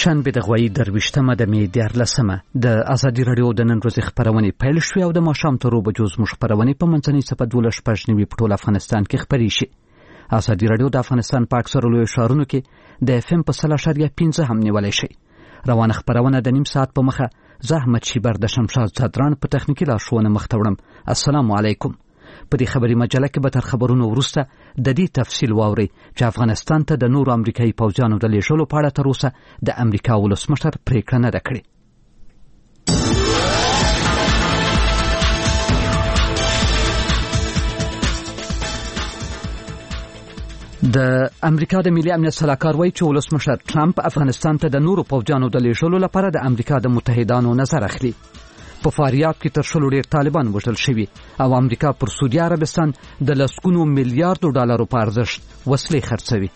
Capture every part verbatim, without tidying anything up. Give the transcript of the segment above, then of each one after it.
شنبه د غوایی درویشتمه د می دیارلسمه د ازادي رادیو د نن ورځې خبرونه پیل شوې او د ماښام تر اوبه جوز مو خبرونه په منځنۍ صفه دولس شپږ نوي په ټول افغانستان کې خبرې شي. ازادي رادیو د افغانستان په اکثرو لویو ښارونو کې د اف ام په سل اشاریه پنځه هم نیولای شي. روانه خبرونه د نیم ساعت په مخه زحمت شیبر د شمشاد صدران په تخنیکی لارښوونه مخ ته وړم. السلام علیکم. په دې خبري مجله کې به تر خبرونو وروسته د دې تفصیل واوري چې افغانستان ته د نورو امریکایي پوځیانو د لیږلو په اړه تر اوسه د امریکا ولسمشر پریکړه نه ده کړې. د امریکا د ملي امنیت سلاکار وایي چې ولسمشر ټرمپ افغانستان ته د نورو پوځیانو د لیږلو لپاره د امریکا د متحدانو نظر اخلي. په فاریاب کې تر شلو ډیر طالبان وژل شوي او امریکا پر سعودي عربستان د لسګونو میلیارډو ډالرو په ارزښت وسلې خرڅوي.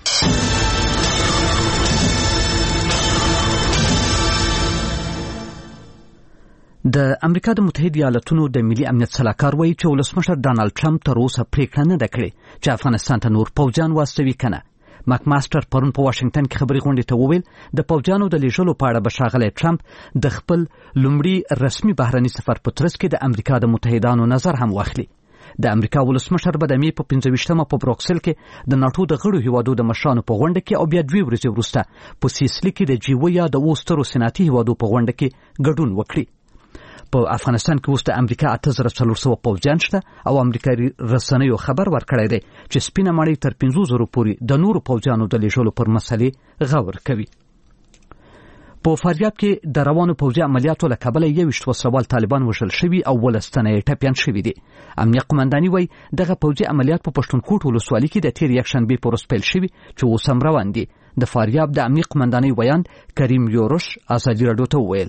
د امریکا د متحده ایالاتونو د ملي امنیت سلاکار وایي چې ولسمشر ډانلډ ټرمپ تر اوسه پریکړه نه ده کړې چې افغانستان ته نور پوځیان واستوي کنه. مک ماستر پرون په واشنگټن کې خبري غونډې ته وویل د پوځیانو د لیږلو په اړه به ښاغلی ټرمپ د خپل لومړي رسمي بهرني سفر په ترڅ کې د امریکا د متحدانو نظر هم واخلي. د امریکا ولسمشر به د می په پنځه ویشتمه په بروکسل کې د ناټو د غړو هیوادو د مشرانو په غونډه کې او بیا دوې ورځې وروسته په سیسلي کې د جیو یا د اوسترو سناتي هیوادو په غونډه کې ګډون وکړي. په افغانستان کې اوس د امریکا اته زره څلور سوه پوځیان شته او امریکایي رسنیو خبر ورکړی دی چې سپینه ماڼۍ تر پنځو زرو پورې د نورو پوځیانو د لیږلو پر مسلې غور کوي. په فاریاب کې د روانو پوځي عملیاتو له کبله یوویشت وسلوال طالبان وژل شوي او ولس تنه یې ټپیان شوي دي. امنیه قمنداني وایي دغه پوځي عملیات په پښتونخوا ولسوالۍ کې د تېر یکشنبې په ورځ پیل شوي چې اوس هم روان دي. د فاریاب د امنیه قمنداني ویاند کریم یورش ازادي راډیو ته وویل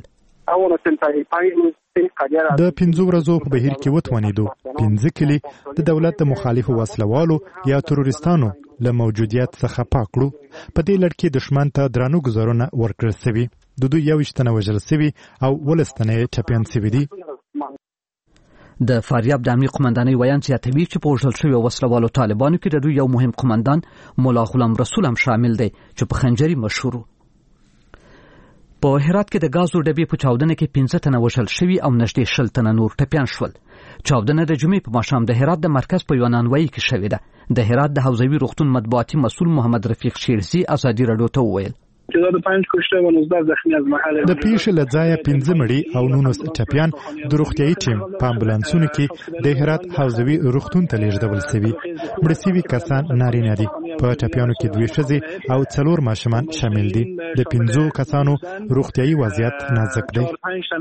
د پنځو ورځو په بهیر کې وتوانېدو پنځه کلي د دولت د مخالفو وسلوالو یا تروریستانو له موجودیت څخه پاک کړو. په دې لړ کې دښمن ته درانه ګزارونه ورکړل شوي. د دوی یوویشت تنه وژل شوي او ولس تنه یې ټپیان شوي دي. د فاریاب د امنیه قمندانۍ ویاند زیاتوي چې په وژل شویو وسلوالو طالبانو کې د دوی یو مهم قمندان مولا غلام رسول هم شامل دی چې په خنجري مشهور. په هرات کې د غازو ډبې په چاودنه کې پنځه تنه وژل شوي او نږدې شل تنه نور ټپیان شول. چاودنه د جمعې په ماښام د هرات د مرکز په یوه نانوایي کې شوې ده. د هرات د حوزوي روغتون مطبوعاتي مسؤل محمد رفیق شیرزي ازادي راډیو ته وویل د پیښې له ځایه پنځه مړي او نولس ټپیان د روغتیايي ټیم په امبولانسونو کې د هرات حوزوي روغتون ته لیږدول شوي. مړه شوي کسان نارینه دي. په ټپیانو کې دوې ښځې او څلور ماشومان شامل دي. د پنځو کسانو روغتیايي وضعیت نازک دی.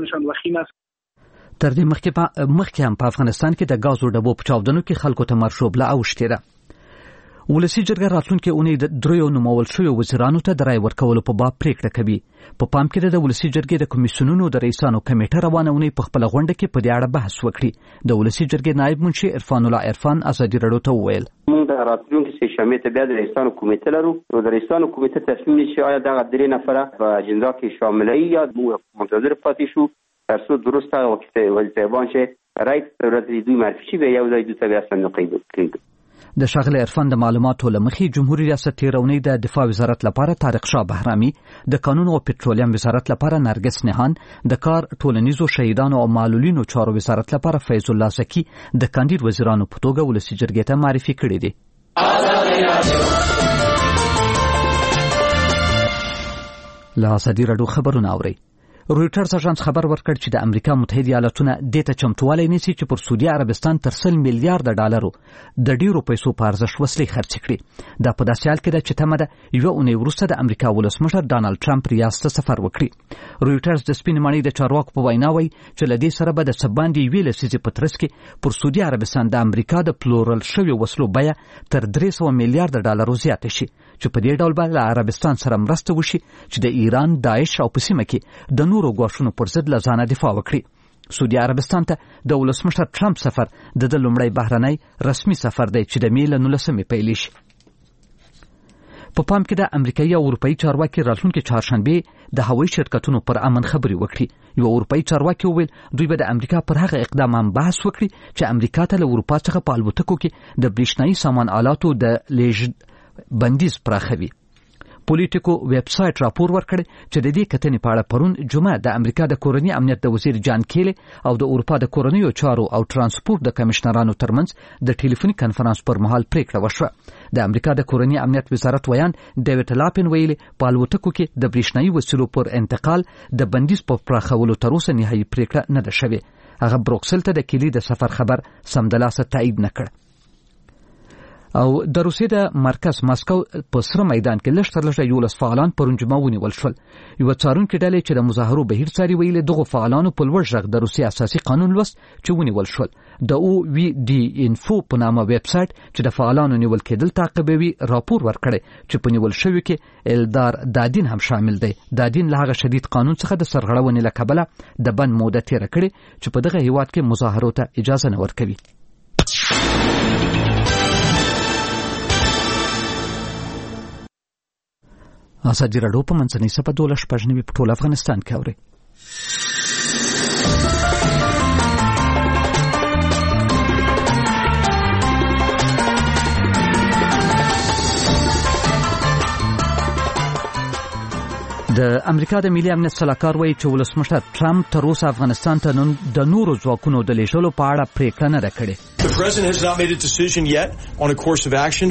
تر دې مخکې هم په افغانستان کې د غازو ډبو په چاودنو کې خلکو ته مرشوبله اوښتې ده. ولسي جرګه راتلونکې اونۍ د دریو نومول شویو وزیرانو ته د رای ورکولو په باب پریکړه کوي. په پام کې د ولسي جرګې د کمیسیونونو د رئیسانو کمیټه روانه اونۍ په خپله غونډه کې په دې اړه بحث وکړي. د ولسي جرګې نایب منشي عرفان الله عرفان ازادي راډیو ته وویل موږ د راتلونکي سه شنبې ته بیا د رئیسانو کمیټه لرو. نو د رئیسانو کمیټه تصمیم نیسي آیا دغه درې نفره په اجنډا کې شاملوي یا موږ منتظر پاتې شو تر څو درسته وظیفه‌بان شي رای پر ورځ دوی معرفي شي بیا یو ځای دوی ته بیا صندوق کېږي. د ښاغلي عرفان د معلوماتو له مخې جمهوریت ریاست تېرونی د دفاع وزارت لپاره طارق شاه بهرامي، د قانون او پټرولیم وزارت لپاره نرګس نهان، د کار ټولنیزو شهیدانو او معلولینو چارو وزارت لپاره فیض الله زکی د کاندید وزیرانو په توګه ولسي جرګې ته معرفي کړي دي. له ازادي راډیو خبرونه اورئ. رویټرز اژانس خبر ورکړ چې د امریکا متحده ایالاتونه دې ته چمتووالی نیسي چې پر سعودي عربستان تر سل میلیارډ ډالرو د ډیرو پیسو په ارزښت وسلې خرڅ کړي. دا په داسې حال کې ده چې تمه ده یوه اونۍ وروسته د امریکا ولسمشر ډانلډ ټرمپ ریاض ته سفر وکړي. رویټرز د سپینې ماڼۍ د چارواکو په وینا وایي چې له دې سره به د څه باندې یوې لسیزې په ترڅ کې پر سعودي عربستان د امریکا د پلورل شویو وسلو بیه تر درې سوه میلیارډ ډالرو زیاته شي چې په دې ډول به له عربستان سره مرسته وشي چې د ایران، داعش او په سیمه کې د نورو ګواښونو پر ضد له ځانه دفاع وکړي. سعودي عربستان ته د ولسمشر ټرمپ سفر د د لومړی بهرنی رسمي سفر دی چې د می له نولسمې پیل شي. په پام کې د امریکایي او اروپایي چارواکي راتلونکي چهارشنبې د هوایي شرکتونو پر امن خبرې وکړي. یو اروپایي چارواکي وویل دوی به د امریکا پر هغه اقدام هم بحث وکړي چې امریکا ته له اروپا څخه په الوتکو کې د برېښنایي سامان آلاتو د لیږد بندیز پراخوي. پولیټیکو ویب سایټ راپور ورکړ چې د دې کتنې په اړه پرون جمعه د امریکا د کورنی امنیت د وزیر جان کیلی او د اروپا د کورنیو چارو او ترانسپورت د کمشنرانو ترمنځ د ټلیفوني کانفرنس پر مهال پریکړه وشوه. د امریکا د کورنی امنیت وزارت ویان ډیوډ لاپین ویلي په الوتکو کې د برېښنايي وسیلو پر انتقال د بندیز په پراخولو تر اوسه نهایي پریکړه نه ده شوې. هغه بروکسل ته د کیلی د سفر خبر سمدلاسه تایید نه کړ. او د روسیې د مرکز ماسکو په سره میدان کې لږ تر لږه یولس فعالان پرون جمعه ونیول شول. یو څارونکي ډلې چې د مظاهرو بهیر څاري ویلي دغه فعالانو په لوړ غږ د روسیې اساسي قانون لوست چې ونیول شول. د او وی ډي انفو په نامه ویب سایټ چې د فعالانو نیول کېدل تعقیبوي راپور ورکړی چې په نیول شوي کې الدار دادین هم شامل دی. دادین له هغه شدید قانون څخه د سرغړونې له کبله د بند موده تېره کړې چې په دغه هیواد کې مظاهرو ته اجازه نه ورکوي. ازادي راډیو په منځنۍ سپه دوله شپږ نوي په ټول افغانستان کې اوري. د امریکا د ملي امنیت سلاکار وایي چې ولسمشر ټرمپ تر اوسه افغانستان ته د نورو ځواکونو د لیږلو په اړه پریکړه نه ده کړې. The president has not made a decision yet on a course of action.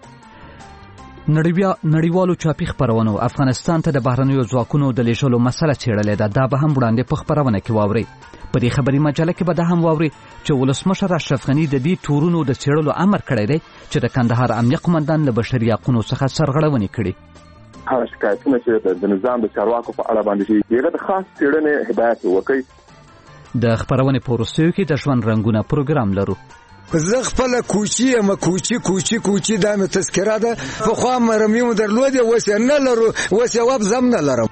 نړیوالو چاپی خبرونو افغانستان ته د بهرنیو ځواکونو د لیږلو مسله څېړلې ده. دا به هم وړاندې په خبرونه کې واوري. په دې خبري مجله کې به دا هم واوري چې ولسمشر اشرف غني د دې تورونو د څېړلو امر کړی دی چې د کندهار امنیه قومندان له بشري حقوقو څخه سرغړونې کړي. هغه شکایتونه چې د نظام د چارواکو په اړه باندې شي دغه د خاص څېړنې هدایت وکړي. د خبرونه په وروستیو کې د ژوند رنگونه پروګرام لرو. زه خپل کوچی یم کوچی کوچی کوچی دا مې تذکره ده په خوا مرمیم درلودې اوس یې نه لرو اوس یې وب زم نه لرم.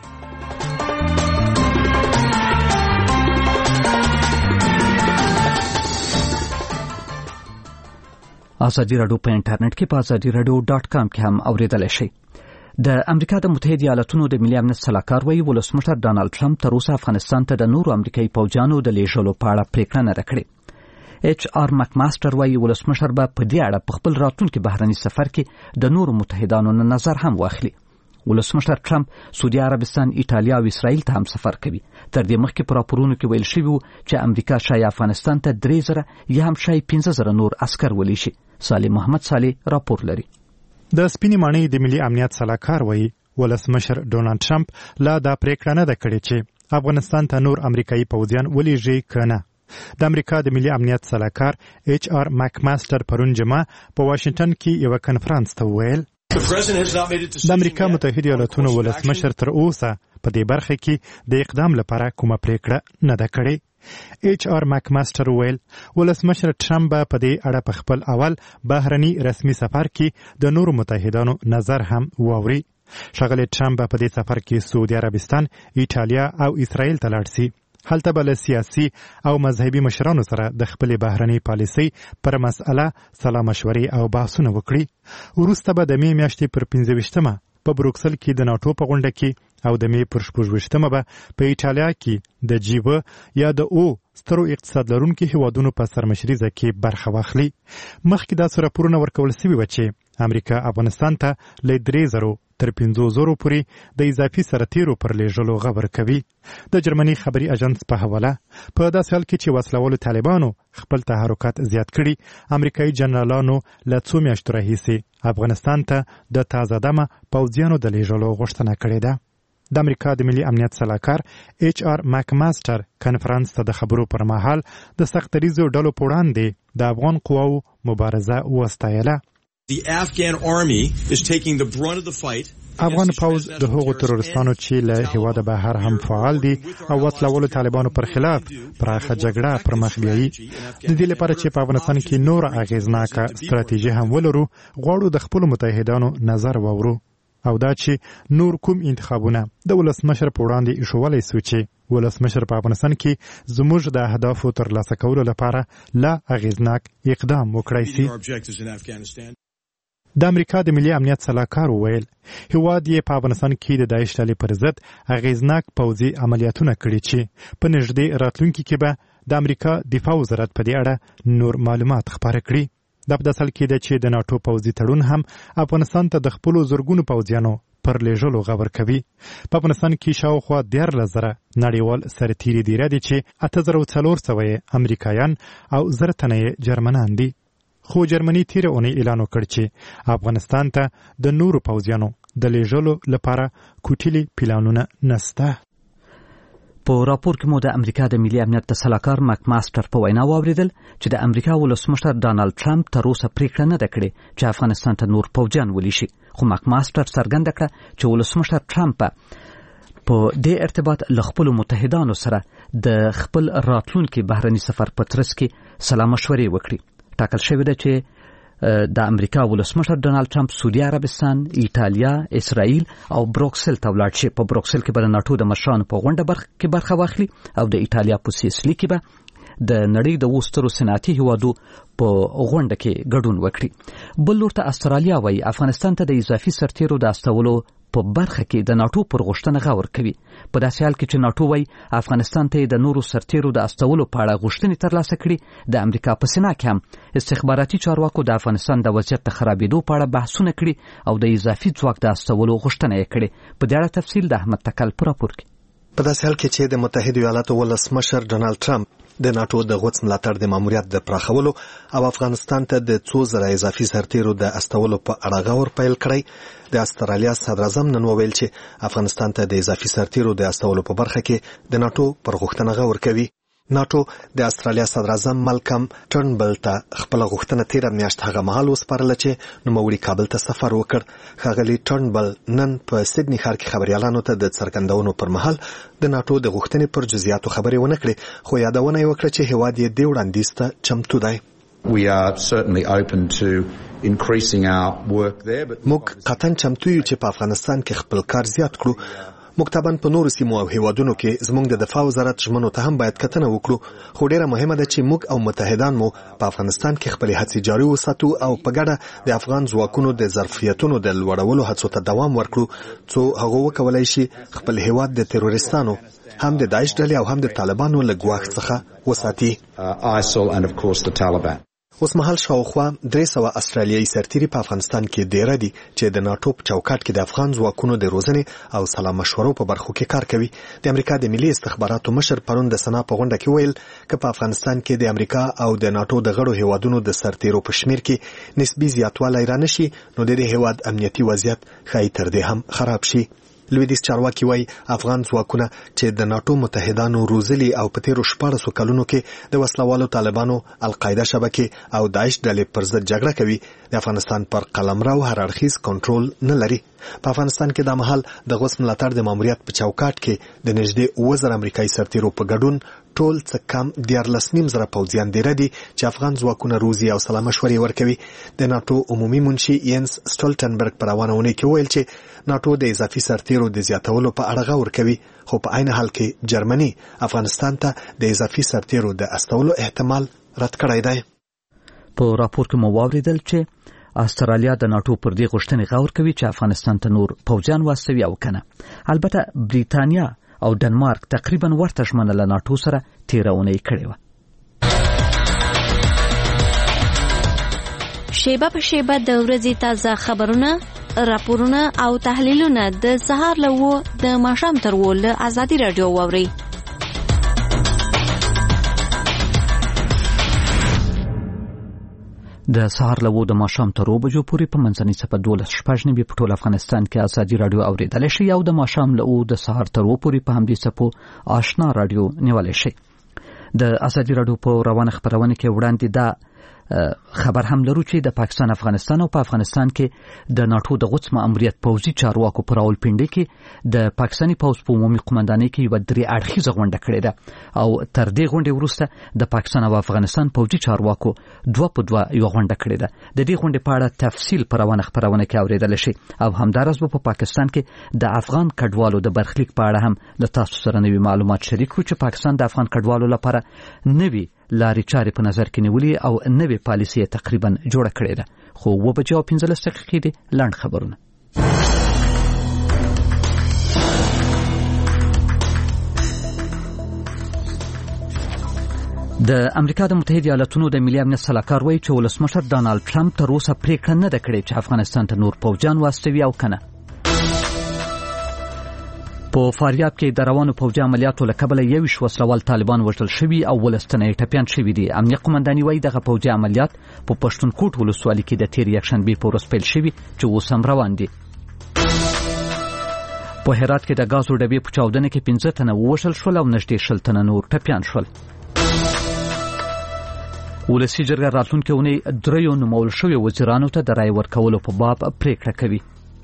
ازادي راډیو په انټرنیټ کې په ازادي راډیو ډاټ کام کې هم اوریدلای شئ. د امریکا د متحده ایالاتونو د ملي امنیت سلاکار وایي ولسمشر ډانلډ ټرمپ تر اوسه افغانستان ته د نورو امریکایي پوځیانو د لیږلو په اړه پریکړه نه ده کړې. ایچ آر مکماستر وایي ولسمشر به په دې اړه په خپل راتلونکي بهرني سفر کې د نورو متحدانو نه نظر هم واخلي. ولسمشر ټرمپ سعودي عربستان، ایټالیا او اسرائیل ته هم سفر کوي. تر دې مخکې په راپورونو کې ویل شوي وو چې امریکا شاید افغانستان ته درې زره یا هم شاید پنځه زره نور عسکر ولیږي. صالح محمد صالح راپور لري. د سپینې ماڼۍ د ملي امنیت سلاکار وایي ولسمشر ډونالډ ټرمپ لا دا پریکړه نه ده کړې چې افغانستان ته نور امریکایي پوځیان ولیږي که نه. د امریکا د ملي امنیت سلاکار ایچ آر مکماستر پرون جمعه په واشنگټن کې یو کنفرانس ته وویل د امریکا متحده ایالاتونو ولسمشر تر اوسه په دې برخه کې د اقدام لپاره کومه پریکړه نه ده کړې. ایچ آر مکماستر ویل ولسمشر ټرمپ به په دې اړه په خپل اول بهرني رسمي سفر کې د نورو متحدانو نظر هم واوري. ښاغلی ټرمپ به په دې سفر کې سعودي عربستان، ایټالیا او اسرائیل ته لاړ سي. هلته به له سیاسي او مذهبي مشرانو سره د خپلې بهرنۍ پالیسۍ پر مسأله سلا مشورې او بحثونه وکړي. وروسته به د مې میاشتې پر پنځه ویشتمه په بروکسل کې د ناټو په غونډه کې او د مې پر شپږ ویشتمه به په ایټالیا کې د جی و یا د او سترو اقتصاد لرونکو هیوادونو په سرمشریزه کې برخه واخلي. مخکې داسې راپورونه ورکول سوي وو چې امریکا افغانستان ته له درې زرو تر پنځو زرو پورې د اضافي سرتیرو پر لیږلو غبر کوي. د جرمني خبري اژانس په حواله په داسې حال کې چې وسلوالو طالبانو خپل تحرکات زیات کړي، امریکایي جنرالانو له څو میاشتو راهیسې افغانستان ته د تازه دمه پوځیانو د لیږلو غوښتنه کړې ده. د امریکا د ملي امنیت سلاکار ایچ آر مکماستر کنفرانس ته د خبرو پر مهال د سختریزو ډلو په وړاندې د افغان قواو مبارزه وستایله. The Afghan army is taking the brunt of the fight. افغان پوځ د هغو ترورستانو چې له هیواده بهر هم فعال دي او وسلوالو طالبانو پر خلاف پراخه جګړه پر مخ بیایي. د دې لپاره چې په افغانستان کې نور اغیزناکه ستراتیژي هم ولرو، غواړو د خپلو متحدانو نظر واورو او دا چې نور کوم انتخابونه د ولسمشر په وړاندې ایښولی سو چې ولسمشر په افغانستان کې زموږ د اهدافو ترلاسه کولو لپاره لا اغیزناک اقدام وکړی سي. د امریکا د ملي امنیت سلاکار وویل هیواد یې په افغانستان کې د داعش ډلې پر ضد اغیزناک پوځي عملیاتونه کړي چې په نږدې راتلونکي کې به د امریکا دفاع وزارت په دې اړه نور معلومات خپاره کړي. دا په داسې کې ده چې د ناټو پوځي تړون هم افغانستان ته د خپلو زرګونو پوځیانو پر لیږلو غبر کوي. په افغانستان کې شاوخوا دیارلس زره نړیوال سرتیري دیره دي چې اته زره څلور سوه یې امریکایان او زر تنه یې جرمنان دي. خو جرمني تیره اونۍ اعلان وکړ چې افغانستان ته د نورو پوځیانو د لیږلو لپاره کوټلي پلانونه نسته. په راپور کې مو د امریکا د ملي امنیت د سلاکار مک ماستر په وینا واوریدل چې د امریکا ولسمشر ډانلډ ټرمپ تر اوسه پریکړه نه ده کړې چې افغانستان ته نور پوځیان ولیږي. خو مک ماستر څرګنده کړه چې ولسمشر ټرمپ په دې ارتباط له خپلو متحدانو سره د خپل راتلونکي بهرني سفر په ترڅ کې سلا مشورې وکړي. ټاکل شوې ده چې د امریکا ولسمشر ډانلډ ټرمپ سعودي عربستان، ایټالیا، اسرائیل او بروکسل ته ولاړ شي. په بروکسل کې به د ناټو د مشرانو په غونډه برخه کې برخه واخلي او د ایټالیا په سیسلی کې به د نړۍ د وسترو صنعتي هیوادو په غونډه کې ګډون وکړي. بل لور ته استرالیا وایي افغانستان ته د اضافي سرتیرو د استولو په برخه کې د ناټو پر غوښتنه غور کوي. په داسې حال کې چې ناټو وایي افغانستان ته د نورو سرتیرو د استولو په اړه غوښتنې ترلاسه کړي، د امریکا په سینا کې هم استخباراتي چارواکو د افغانستان د وضعیت د خرابېدو په اړه بحثونه کړي او د اضافي ځواک د استولو غوښتنه یې کړې. په دې اړه تفصیل د احمد تکل په راپور کې. په داسې حال کې چې د متحده ایالاتو ولسمشر ډانلډ ټرمپ د ناټو د غوڅ ملاتړ د ماموریت د پراخولو او افغانستان ته د څو زره اضافي سرتیرو د استولو په اړه غور پیل کړی، د استرالیا صدر اعظم نن وویل چې افغانستان ته د اضافي سرتیرو د استولو په برخه کې د ناټو پر غوښتنه غور کوي. ناټو د استرالیا صدر اعظم مالکم ټرنبل ته خپل غوښتنه تیر میاشت هغه مهال وسپارله چې نوموړي کابل ته سفر وکړ. ښاغلي ټرنبل نن په سیدنی ښار کې خبريالانو ته د څرګندونو پر مهال د ناټو د غوښتنې پر جزئیاتو خبرې ونه کړې، خو یادونه یې وکړه چې هیواد یې دې وړاندیز ته چمتو دی. We are certainly open to increasing our work there, but موږ قطعاً چمتو یو چې په افغانستان کې خپل کار زیات کړو. مکتبن په نورو سیمو او هیوادونو کې زموږ د دفاع وزارت ژمنو ته هم باید کتنه وکړو، خو ډیره مهمه ده چې موږ او متحدان مو په افغانستان کې خپل هڅې جاري وساتو او په ګډه د افغان ځواکونو د ظرفیتونو د لوړولو هڅو ته دوام ورکړو څو هغه وکولای شي خپل هیواد د تروریستانو هم د داعش ډلې او هم د طالبانو له ګواښ څخه وساتي. uh, I S I L and of course the Taliban. اوس مهال شاوخوا درې سوه استرالیایي سرتیري په افغانستان کې ډیره دي چې د ناټو په چوکاټ کې د افغان ځواکونو د روزنې او سلا مشورو په برخو کې کار کوي. د امریکا د ملي استخباراتو مشر پرون د سنا په غونډه کې ویل چې په افغانستان کې د امریکا او د ناټو د غړو هیوادونو د سرتیرو په شمیر کې نسبي زیاتوالی رانشي نو د هیواد امنیتي وضعیت ښایي تر دې هم خراب شي. لویدیځ چارواکي وایي افغان ځواکونه چې د ناټو متحدانو روزلي او په تیرو شپاړسو کلونو کې د وسلوالو طالبانو، القاعده شبکې او داعش ډلې پر ضد جګړه کوي، د افغانستان پر قلمرو هر اړخیز کنټرول نه لري. په افغانستان کې د مهال د غوڅ ملاتړ د ماموریت په چوکاټ کې د نږدې اووه زره امریکایي سرتیرو په ګډون ټول څه کم دیارلس نیم زره پوځیان دیره دي چې افغان ځواکونه روزي او سلا مشورې ورکوي. د ناټو عمومي منشي یینس سټولټنبرګ په روانه اونۍ کې ویل چې ناټو د اضافي سرتیرو د زیاتولو په اړه غور کوي، خو په عین حال کې جرمني افغانستان ته د اضافي سرتیرو د استولو احتمال رد کړی دی. په راپور کې مو واوریدل چې استرالیا د ناټو پر دې غوښتنې غور کوي چې افغانستان ته نور پوځیان واستوي او کنه. البته بریتانیا او ډنمارک تقریبا ورته ژمنه له ناټو سره تیره اونۍ کړې وه. شیبه په شیبه د ورځې تازه خبرونه، راپورونه او تحلیلونه د سهار له اووه د ماښام تر اووه له ازادي راډیو واورئ. د سهار له اووه د ماښام تر اووه بجو پورې په منځنۍ څپه دولس شپږ نوي په ټول افغانستان کې ازادي راډیو اورېدلی شئ او د ماښام له اووه د سهار تر اووه پورې په همدې څپو آشنا راډیو نیولی شئ. د ازادي راډیو په روانه خپرونه کې وړاندې دا خبر هم لرو چې د پاکستان، افغانستان او په افغانستان کې د ناټو د غوڅ ماموریت پوځي چارواکو په راولپنډۍ کې د پاکستاني پوځ په عمومي قومندانۍ کې یوه درې اړخیزه غونډه کړې ده او تر دې غونډې وروسته د پاکستان او افغانستان پوځي چارواکو دوه په دوه یوه غونډه کړې ده. د دې غونډې په اړه تفصیل په روانه خپرونه کې اورېدلی شئ او همداراز به په پاکستان کې د افغان کډوالو د برخلیک په اړه هم له تاسو سره نوي معلومات شریک کړو چې پاکستان د افغان کډوالو لپاره نوي لارې چارې په نظر کې نیولې او نوې پالیسي تقریبا جوړه کړې ده. خو اووه بجې او پنځلس دقیقې دي لنډ خبرونه. د امریکا د متحده ایالاتونو د ملي امنیت سلاکار وایي چې ولسمشر ډانالډ ټرمپ تر اوسه پریکړه نه ده کړې چې افغانستان ته نور پوځیان واستوي او کنه. په فاریاب کې د روانو پوځي عملیاتو له کبله یویشت وسلوال طالبان وژل شوي او ولستنه ټپیان شوي دي. امنیه قومنداني وایي دغه پوځي عملیات په پښتونخوا ولسوالۍ کې د تیر یکشنبې په ورځ پیل شوي چې اوس هم روان دي. په هرات کې د غازو ډبې په چاودنه کې پنځه تنه ووژل شول او نږدې شل تنه نور ټپیان شول. ولسي جرګه راتلونکې اونۍ دریو نومول شویو وزیرانو ته د رای ورکولو په باب پریکړه کوي.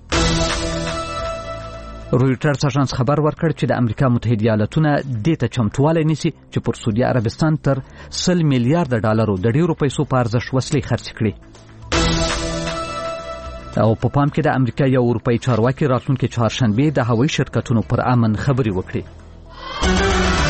رویټرز اژانس خبر ورکړ چې د امریکا متحده ایالاتونه دې ته چمتوالی نیسي چې پر سعودي عربستان تر سل میلیارډ ډالرو د ډیرو پیسو په ارزښت وسلې خرڅ کړي. او په پام کې د امریکا یو اروپایي چارواکي راتلونکې چهارشنبه د هوایي شرکتونو پر امن خبري وکړي.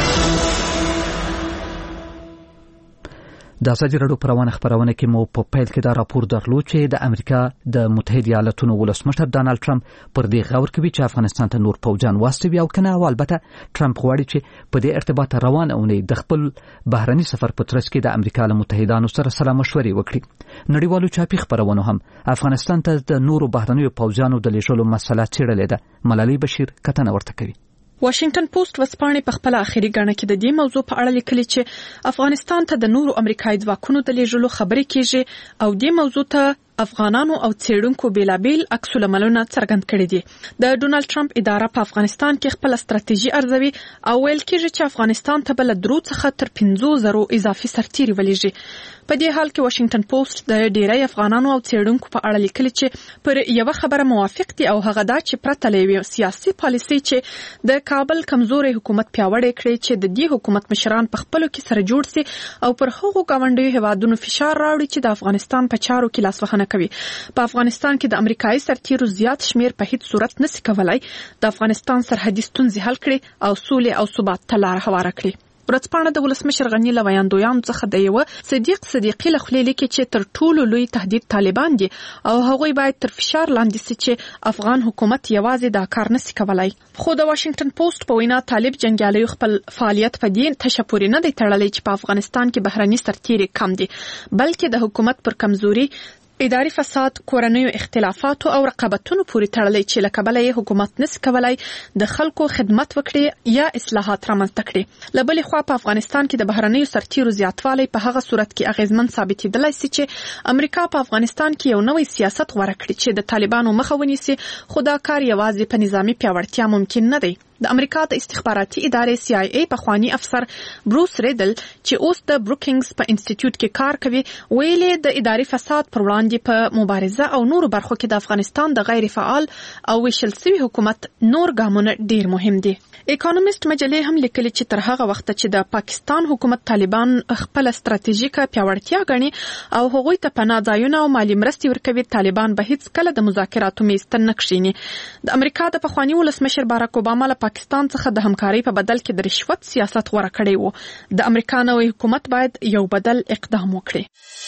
د ازادي راډیو په روانه خبرونه کې مو په پیل کې دا راپور درلود چې د امریکا د متحده ایالاتونو ولسمشر ډانالډ ټرمپ پر دې غور کوي چې افغانستان ته نور پوځیان واستوي او کنه. او البته ټرمپ غواړي چې په دې ارتباط روانه اونۍ د خپل بهرني سفر په ترڅ کې د امریکا له متحدانو سره سلا مشورې وکړي. نړیوالو چاپي خبرونو هم افغانستان ته د نورو بهرنیو پوځیانو د لیږلو مسله څېړلې ده. ملالۍ بشیر کتنه ورته کوي. واشنگټن پوسټ وسپانې په خپل اخیری غاڼه کې د دې موضوع په اړه لیکلي چې افغانستان ته د نورو امریکایي ځواکونو د لیږلو خبرې کیږي او دې موضوع ته افغانانو او څېړونکو بیلابیل عکس العملونه څرګند کړي دي. د ډونالډ ټرمپ اداره په افغانستان کې خپل ستراتیژي ارزوي او ویل کېږي چې افغانستان ته بل درو څخه تر پنځو زرو اضافي سرتیري ولېږي. په دې حال کې واشنگټن پوسټ د ډیری افغانانو او څېړونکو په اړه لیکلي چې پر یو خبره موافق دي او هغه دا چې پرته له سیاسي پالیسي چې د کابل کمزوري حکومت پیاوړی کړي چې د دې حکومت مشران په خپلو کې سره جوړ سي او پر هغو ګاونډیو هیوادونو فشار راوړي چې د افغانستان په چارو کې لاسوهنه کوي. په افغانستان کې د امریکایي سرتیرو زیات شمیر په هیڅ صورت نشي کولای د افغانستان سرحدي ستونزې حل کړي او سولې او ثبات ته لار هواره کړي. ورځپاڼه د ولسمشر غنی له ویاندویانو څخه د یو صدیق صدیقي له خولې لیکي چې تر ټولو لوی تهدید طالبان دي او هغوی باید تر فشار لاندې سي چې افغان حکومت یوازې دا کار نشي کولای. خو د واشنگټن پوسټ په وینا طالب جنګیالي خپل فعالیت په دې تشپوري نه دی تړلی چې په افغانستان کې بهرني سرتیري کم دي بلکې د حکومت پر کمزوري اداري فساد، کورنیو اختلافاتو او رقابتونو پورې تړلې چې له کبله یې حکومت نس کولای د خلکو خدمت وکړي یا اصلاحات رامنځته کړي. له بلې خوا په افغانستان کې د بهرنیو سرتیرو زیاتوالی په هغه صورت کې اغیزمن ثابتېدلی سي چې امریکا په افغانستان کې یو نوی سیاست غوره کړي چې د طالبانو مخه ونیسي، خو دا کار یوازې په نظامي پیاوړتیا ممکن نه دی. د امریکا د استخباراتي ادارې سی آی ای پخوانی افسر بروس ریدل چې اوس د بروکینګز په انسټیټیوټ کې کار کوي ویلي د اداري فساد پر وړاندې په مبارزه او نورو برخو کې د افغانستان د غیر فعال او ویشل سوي حکومت نور ګامونه ډیر مهم دي. اکونومیست مجلې هم لیکلي چې تر هغه وخت چې د پاکستان حکومت طالبان خپل ستراتیژیکه پیاوړتیا غني او هغوی ته پناه ځایونه او مالی مرستې ورکوي، طالبان به هیڅ کله د مذاکراتو میز ته نه کښیني. د امریکا د پخوانی ولسمشر باراک اوباما له پاکستان څخه د همکارۍ په بدل کې د رشوت سیاست غوره کړی وو. د امریکا نوی حکومت باید یو بدل اقدام وکړي.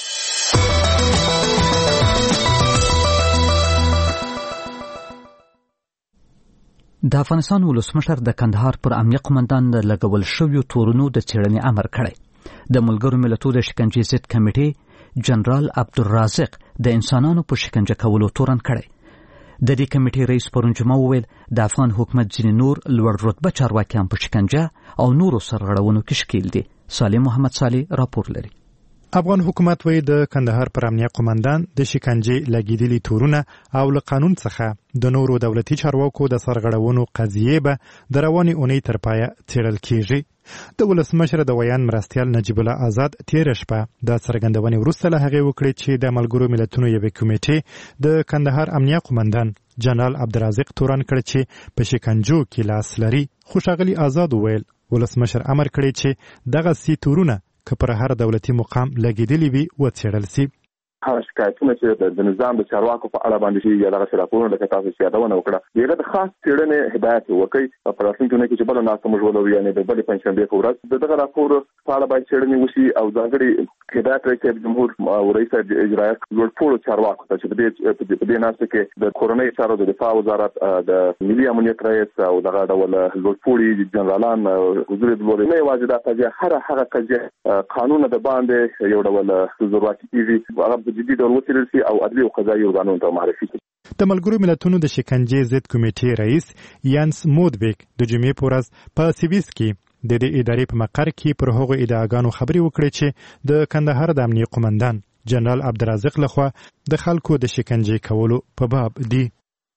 د افغانستان ولسمشر د کندهار پر امنیه قومندان د لګول شویو تورونو د څېړنې امر کړی. د ملګرو ملتونو د شکنجې ضد کمیټې جنرال عبدالرازق د انسانانو په شکنجه کولو تورن کړی. د دې کمیټې رئیس پرون جمعه وویل د افغان حکومت ځینې نور لوړ رتبه چارواکیان په شکنجه او نورو سرغړونو کې ښکیل دي. صالح محمد صالح راپور لري. افغان حکومت وایي د کندهار پر امنیه قومندان د شکنجې لګیدلي تورونه او له قانون څخه د نورو دولتي چارواکو د سرغړونو قضیې به د روانې اونۍ تر پایه څېړل کیږي. د ولسمشر د ویان مرستیال نجیب الله آزاد تیره شپه د څرګندونې وروسته له هغې وکړې چې د ملګرو ملتونو یوې کمیټې د کندهار امنیه قومندان جنرال عبدالرازق تورن کړ چې په شکنجو کې لاس لري. خو ښاغلي آزاد وویل ولسمشر امر کړی چې دغه سی تورونه که پر هر دولتي مقام لګیدلی وي وڅېړل سي. هغه شکایتونه چې د نظام د چارواکو په اړه باندې شي یا دغه راپورونه لکه تاسو چې یادونه وکړه دغه د خاص څېړنې هدایت وکړي په راتلونکي کې چې بل نه کوم ژوند یعنی د بل پنځشنبه په ورځ دغه راپور په اړه باید څېړنې وشي او ځانګړي هدایت راکړي د جمهور او رئیس اجرایه لوړ چارواکو ته چې په دې په دې ناسته کې د کورنۍ چارو د دفاع وزارت د ملي امنیت رئیس او دغه ډول لوړ جنرالان حضور د نه یوازې دا چې هر هغه کجه قانون د باندې یو ډول ضرورت کیږي هغه د جدي ډول وڅېړل شي او عدلي او قضایي ارګانونو ته معرفي شي. د ملګرو ملتونو د شکنجې ضد کمیټې رئیس یانس مودبیک د جمعې په ورځ په سیویس کې د دې ادارې په مقر کې پر هغو ادعاګانو خبرې وکړې چې د کندهار د امنیه قومندان جنرال عبدالرازق لخوا د خلکو د شکنجې کولو په باب دي.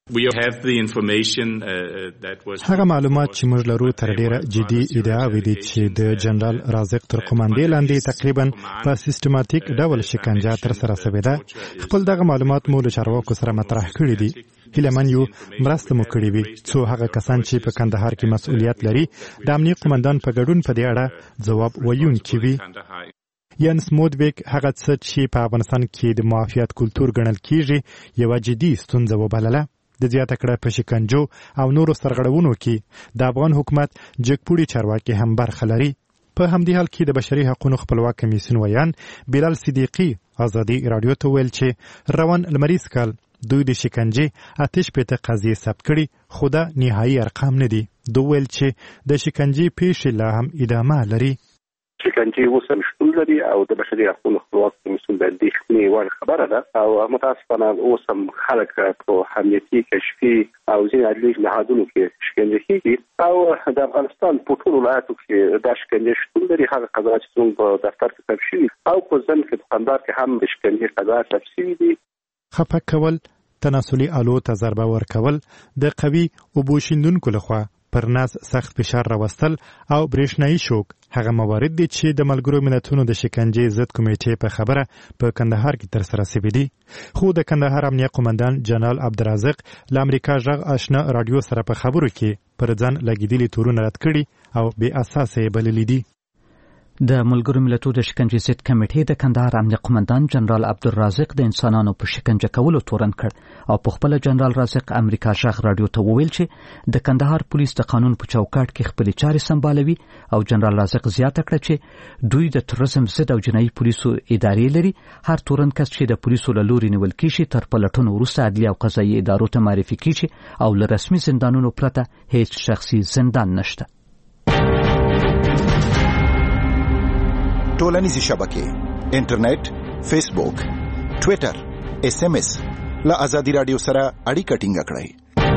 هغه معلومات چې موږ لرو تر ډیره جدي ادعاوې دي چې د جنرال رازق تر قوماندې لاندې تقریبا په سیستماتیک ډول شکنجه تر سره شوې ده. خپل دغه معلومات مو له چارواکو سره مطرح کړي دي. هیلمن یو مرسته مو کړې وي څو هغه کسان چې په کندهار کې مسؤلیت لري د امنیه قومندان په ګډون په دې اړه ځواب ویونکي وي. یانس مودبیک هغه څه چې په افغانستان کې د معافیت کلتور ګڼل کیږي یوه جدي ستونزه وبلله. د زیاته کړه په شکنجو او نورو سرغړونو کې د افغان حکومت جګپوړي چارواکي هم برخه لري. په همدې حال کې د بشري حقوقو خپلواک کمیسیون ویان بلال صدیقي ازادي رادیو ته ویل چې روان لمریز کال دوی د شکنجې آتش پته قضیې ثبت کړي خو دا نهایي ارقام نه دي. دوی ویل چې د شکنجې پیښې لا هم ادامه لري. شکنجې اوس هم شتون لري او د بشري حقوقو خپلواک کمیسیون د اندېښنې وړ خبره ده او متاسفانه اوس هم خلک په امنیتي کشفي او ځینې عدلي نهادونو کې شکنجه کېږي او د افغانستان په ټولو ولایاتو کې دا شکنجې شتون لري. هغه قضاوت چې زموږ په دفتر کې ثبت شوي او په ځن کې په قندهار کې هم د شکنجې قضاوت ثبت شوي دي. خپه کول، تناسلي آلو ته ضربه ورکول، د قوي اوبو شیندونکو لخوا پر ناز سخت فشار راوستل او برېښنایي شوک هغه موارد دي چې د ملګرو ملتونو د شکنجې ضد کمیټې په خبره په کندهار کې ترسره شوي دي. خو د کندهار امنیه قومندان جنرال عبدالرازق له امریکا غږ آشنا رادیو سره په خبرو کې پر ځان لګېدلي تورونه رد کړي او بې اساسه یې بللي دي. د ملګرو ملتونو د شکنجې ضد کمیټې د کندهار امنیه قومندان جنرال عبدالرازق د انسانانو په شکنجه کولو تورن کړ او په خپل جنرال رازق امریکا غږ رادیو ته وویل چې د کندهار پولیس د قانون په چوکاټ کې خپل چارې سمبالوي او جنرال رازق زیاته کړه چې دوی د تروریزم ضد او جنایي پولیسو ادارې لري. هر تورن کس چې د پولیسو له لوري نیول کیږي تر پلټنو وروسته عدلي او قضایي ادارو ته معرفي کیږي او له رسمي زندانونو پرته هیڅ شخصي زندان نشته. ټولنیزې شبکې انټرنیټ، فیسبوک، ټویټر، ایس ایم ایس له ازادي رادیو سره اړیکه ټینګه کړئ.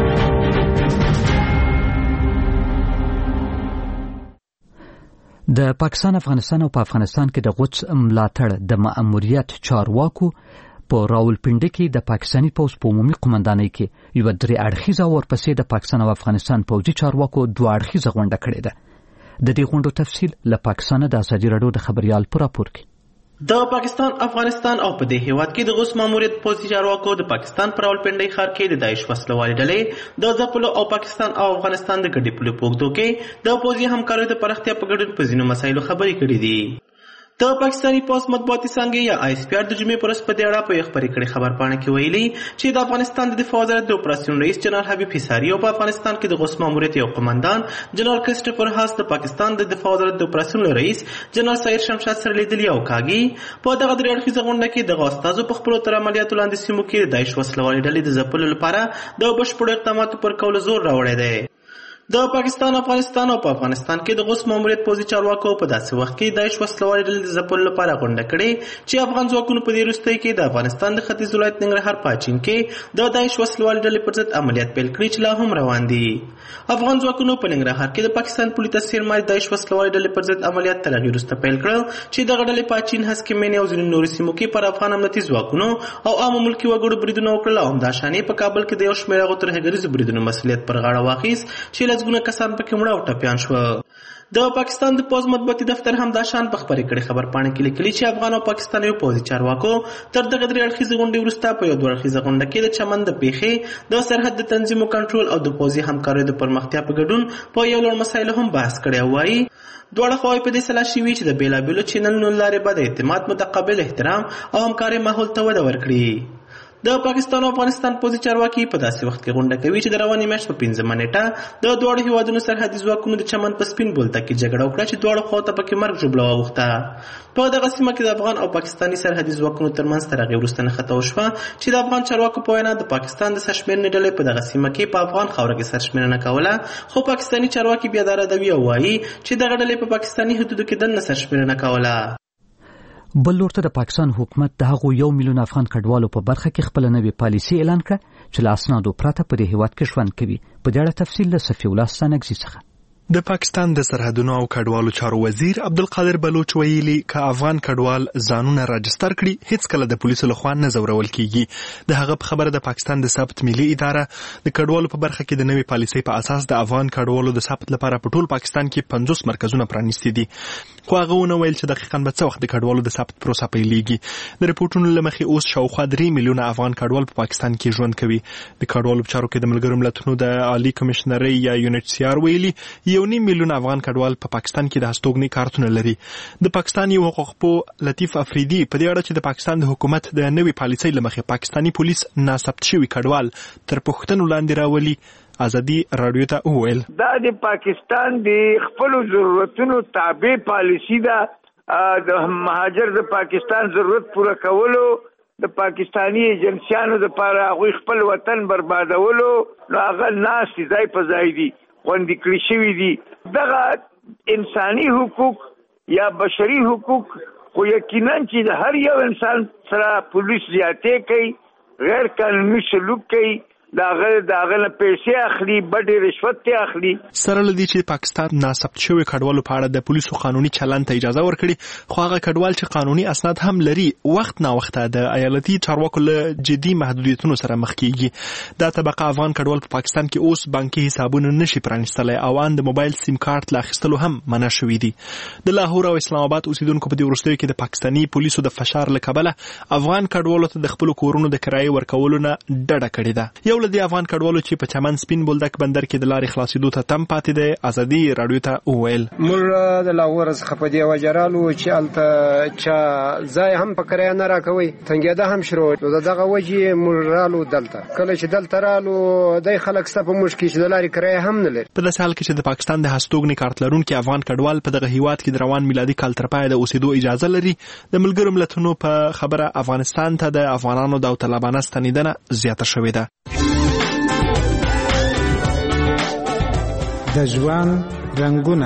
د پاکستان، افغانستان او په افغانستان کې د غوڅ ملاتړ د مأموریت چارواکو په راولپنډي کې د پاکستاني پوځ په عمومي قومندانۍ کې یوه درې اړخیزه او ورپسې د پاکستان او افغانستان پوځي چارواکو دوه اړخیزه غونډه کړې ده. د دې غونډو تفصیل له پاکستان د ازادي رادیو د خبريال پر راپور کې. د پاکستان، افغانستان او په دې هیواد کې د غوث ماموریت پوځي چارواکو د پاکستان پر راولپنډي ښار کې د داعش وسلوالې ډلې د ځپلو او پاکستان او افغانستان د ګډې پولې په اوږدو کې د پوځي همکاریو د پراختیا په ګډون په ځینو مسایلو خبرې کړې دي. د پاکستاني پوځ مطبوعاتي څانګې یا آی اس پی آر د جمعې پر ورځ په دې اړه په یو خبرې کړې خبرپاڼه کې ویلي چې د افغانستان د دفاع وزارت د اپراسیون رئیس جنرال حبیب حصاري او په افغانستان کې د غوث ماموریت یو قومندان جنرال کرسټوفر هاس د پاکستان د دفاع وزارت د اپراسیون رئیس جنرال سعید شمشاد سره لیدلي او کاږي. په دغه درې اړخیزه غونډه کې دغه استازو په خپلو تر عملیاتو لاندې سیمو کې د داعش وسلوالې ډلې د ځپلو لپاره د بشپړو اقداماتو پر کولو زور راوړی دی. د پاکستان، افغانستان او په افغانستان کې د غوث ماموریت پوځي چارواکو په داسې وخت کې داعش وسلوالې ډلې د ځپلو لپاره غونډه کړې چې افغان ځواکونو په دې وروستیو کې د افغانستان د ختیځ ولایت ننګرهار پاچین کې د داعش وسلوالې ډلې پر ضد عملیات پیل کړي چې لا هم روان دي. افغان ځواکونو په ننګرهار کې د پاکستان پولي تسخیر مال داعش وسلوالې ډلې پر ضد عملیات تر هغې وروسته پیل کړل چې دغه ډلې پاچین، هسکمین او ځینو نورو سیمو کې پر افغان امنیتي ځواکونو او عامو ملکي وګړو بریدونه وکړل او همداشانې په کابل کې د یو شمېر هغو ترهګریزو بریدونو مسؤلیت پر غاړه واخیست چې لسګونه کسان پکې مړه او ټپیان شول. د پاکستان د پوز مطبوعاتي دفتر هم دا شان په خبرې کړې خبر پاڼه کې لیکلي چې افغان او پاکستاني پوځي چارواکو تر دغه درې اړخیزې غونډې وروسته په یو دوه اړخیزه غونډه کې د چمن د پیښې د سرحد د تنظیم او کنټرول او د پوځي همکاریو د پرمختیا په ګډون په یو لړ مسایلو هم بحث کړی او وایي دواړه خواوې په دې سلا شوي چې د بېلابېلو چینلونو لارې به د اعتماد متقابل احترام او همکارۍ ماحول ته وده ورکړي. د پاکستان او افغانستان پوځي چارواکي په داسې وخت کې غونډه کوي چې د روانې میاشت په پنځمه نیټه د دواړو هیوادونو سرحدي ځواکونو د چمن په سپین بولدک کې جګړه وکړه چې دواړو خواو ته پکې مرګ ژوبله واوښته. په دغه سیمه کې د افغان او پاکستاني سرحدي ځواکونو ترمنځ تر هغې وروسته نښته وشوه چې د افغان چارواکو په وینا د پاکستان د سرشمېرنې ډلې په دغه سیمه کې په افغان خاوره کې سرشمېرنه کوله، خو پاکستاني چارواکي بیا دا ردوي او وایي چې دغه ډلې په پاکستاني حدودو کې دننه سرشمېرنه کوله. بل لور ته د پاکستان حکومت د هغو یو میلیون افغان کډوالو په برخه کې خپله نوې پالیسي اعلان کړه چې له اسنادو پرته په دې هیواد کې ژوند کوي. په دې اړه تفصیل له صفي الله ستانکزي څخه. د پاکستان د سرحدونو او کډوالو چارو وزیر عبدالقادر بلوچ ویلي که افغان کډوال ځانونه راجستر کړي هیڅ کله د پولیسو لخوا نه ځورول کیږي. د هغه په خبره د پاکستان د ثبت ملي اداره د کډوالو په برخه کې د نوې پالیسۍ په اساس د افغان کډوالو د ثبت لپاره په ټول پاکستان کې پنځوس مرکزونه پرانیستي دي. خو هغه ونه ویل چې دقیقاً به څه وخت د کډوالو د ثبت پروسه پیلېږي. د رپورټونو له مخې اوس شاوخوا درې میلیونه افغان کډوال په پاکستان کې ژوند کوي. د کډوالو په چارو کې د ملګرو ملتونو د عالی کمشنرۍ یا یونیټ سی آر ویلي یو نیم میلیون افغان کډوال په پاکستان کې د هستوګنې کارتونه لري. د پاکستان یو حقوقپوه لطیف افریدي په دې اړه چې د پاکستان د حکومت د نوې پالیسۍ له مخې پاکستاني پولیس ناثبت شوي کډوال تر پوښتنو لاندې راولي ازادي رادیو ته وویل دا د پاکستان د خپل ضرورتونو تابع پالیسی ده. د مهاجر د پاکستان ضرورت پوره کولو د پاکستانی ایجنسیانو د لپاره هغوی خپل وطن بربادولو نو هغه ناستې ځای په ځای دي خوندي کړي شوي دي. دغه انساني حقوق یا بشري حقوق خو یقینا چې د هر یو انسان سره پولیس زیاتې کوي، غیر قانوني سلوک کوي، داغه داغه له پیسې اخلي، بډې رشوت ته اخلي. سره لدی چې پاکستان ناثبت شوی کډوالو په اړه د پولیسو قانوني چلند ته اجازه ورکړي، خو هغه کډوال چې قانوني اسناد هم لري وخت نا وخت د ایالتي چارواکو له جدي محدودیتونو سره مخ کیږي. دا طبقه افغان کډوال په پاکستان کې اوس بانکي حسابونه نشي پرانیستلی او ان د موبایل سیم کارت لا اخیستلو هم منع شوی دي. د لاهور او اسلام آباد اوسیدونکو په دې وروستیو کې د پاکستاني پولیسو د فشار له کبله افغان کډوالو ته د خپل کورونو د کرایې ورکولو نه ډډه کړې ده. یو له افغان کډوالو چې په چمن سپین بولدک بندر کې د لارې خلاصېدو ته تم پاتې دی ازادي رادیو ته وویل موږ د لاهور څخه په دې وجه رالو چې هلته چا ځای هم په کرایه نه راکوي، تنګېده هم شروع نو د دغه وجې موږ رالو دلته. کله چې دلته رالو دی خلک سته په موږ کې چې د لارې کرایه هم نه لري. په داسې حال کې چې د پاکستان د هستوګنې کارت لرونکي افغان کډوال په دغه هیواد کې د روان میلادي کال تر پایه د اوسېدو اجازه لري، د ملګرو ملتونو په خبره افغانستان ته د افغانانو داوطلبانه ستنېدنه زیاته شوې ده. د ژوند رنګونه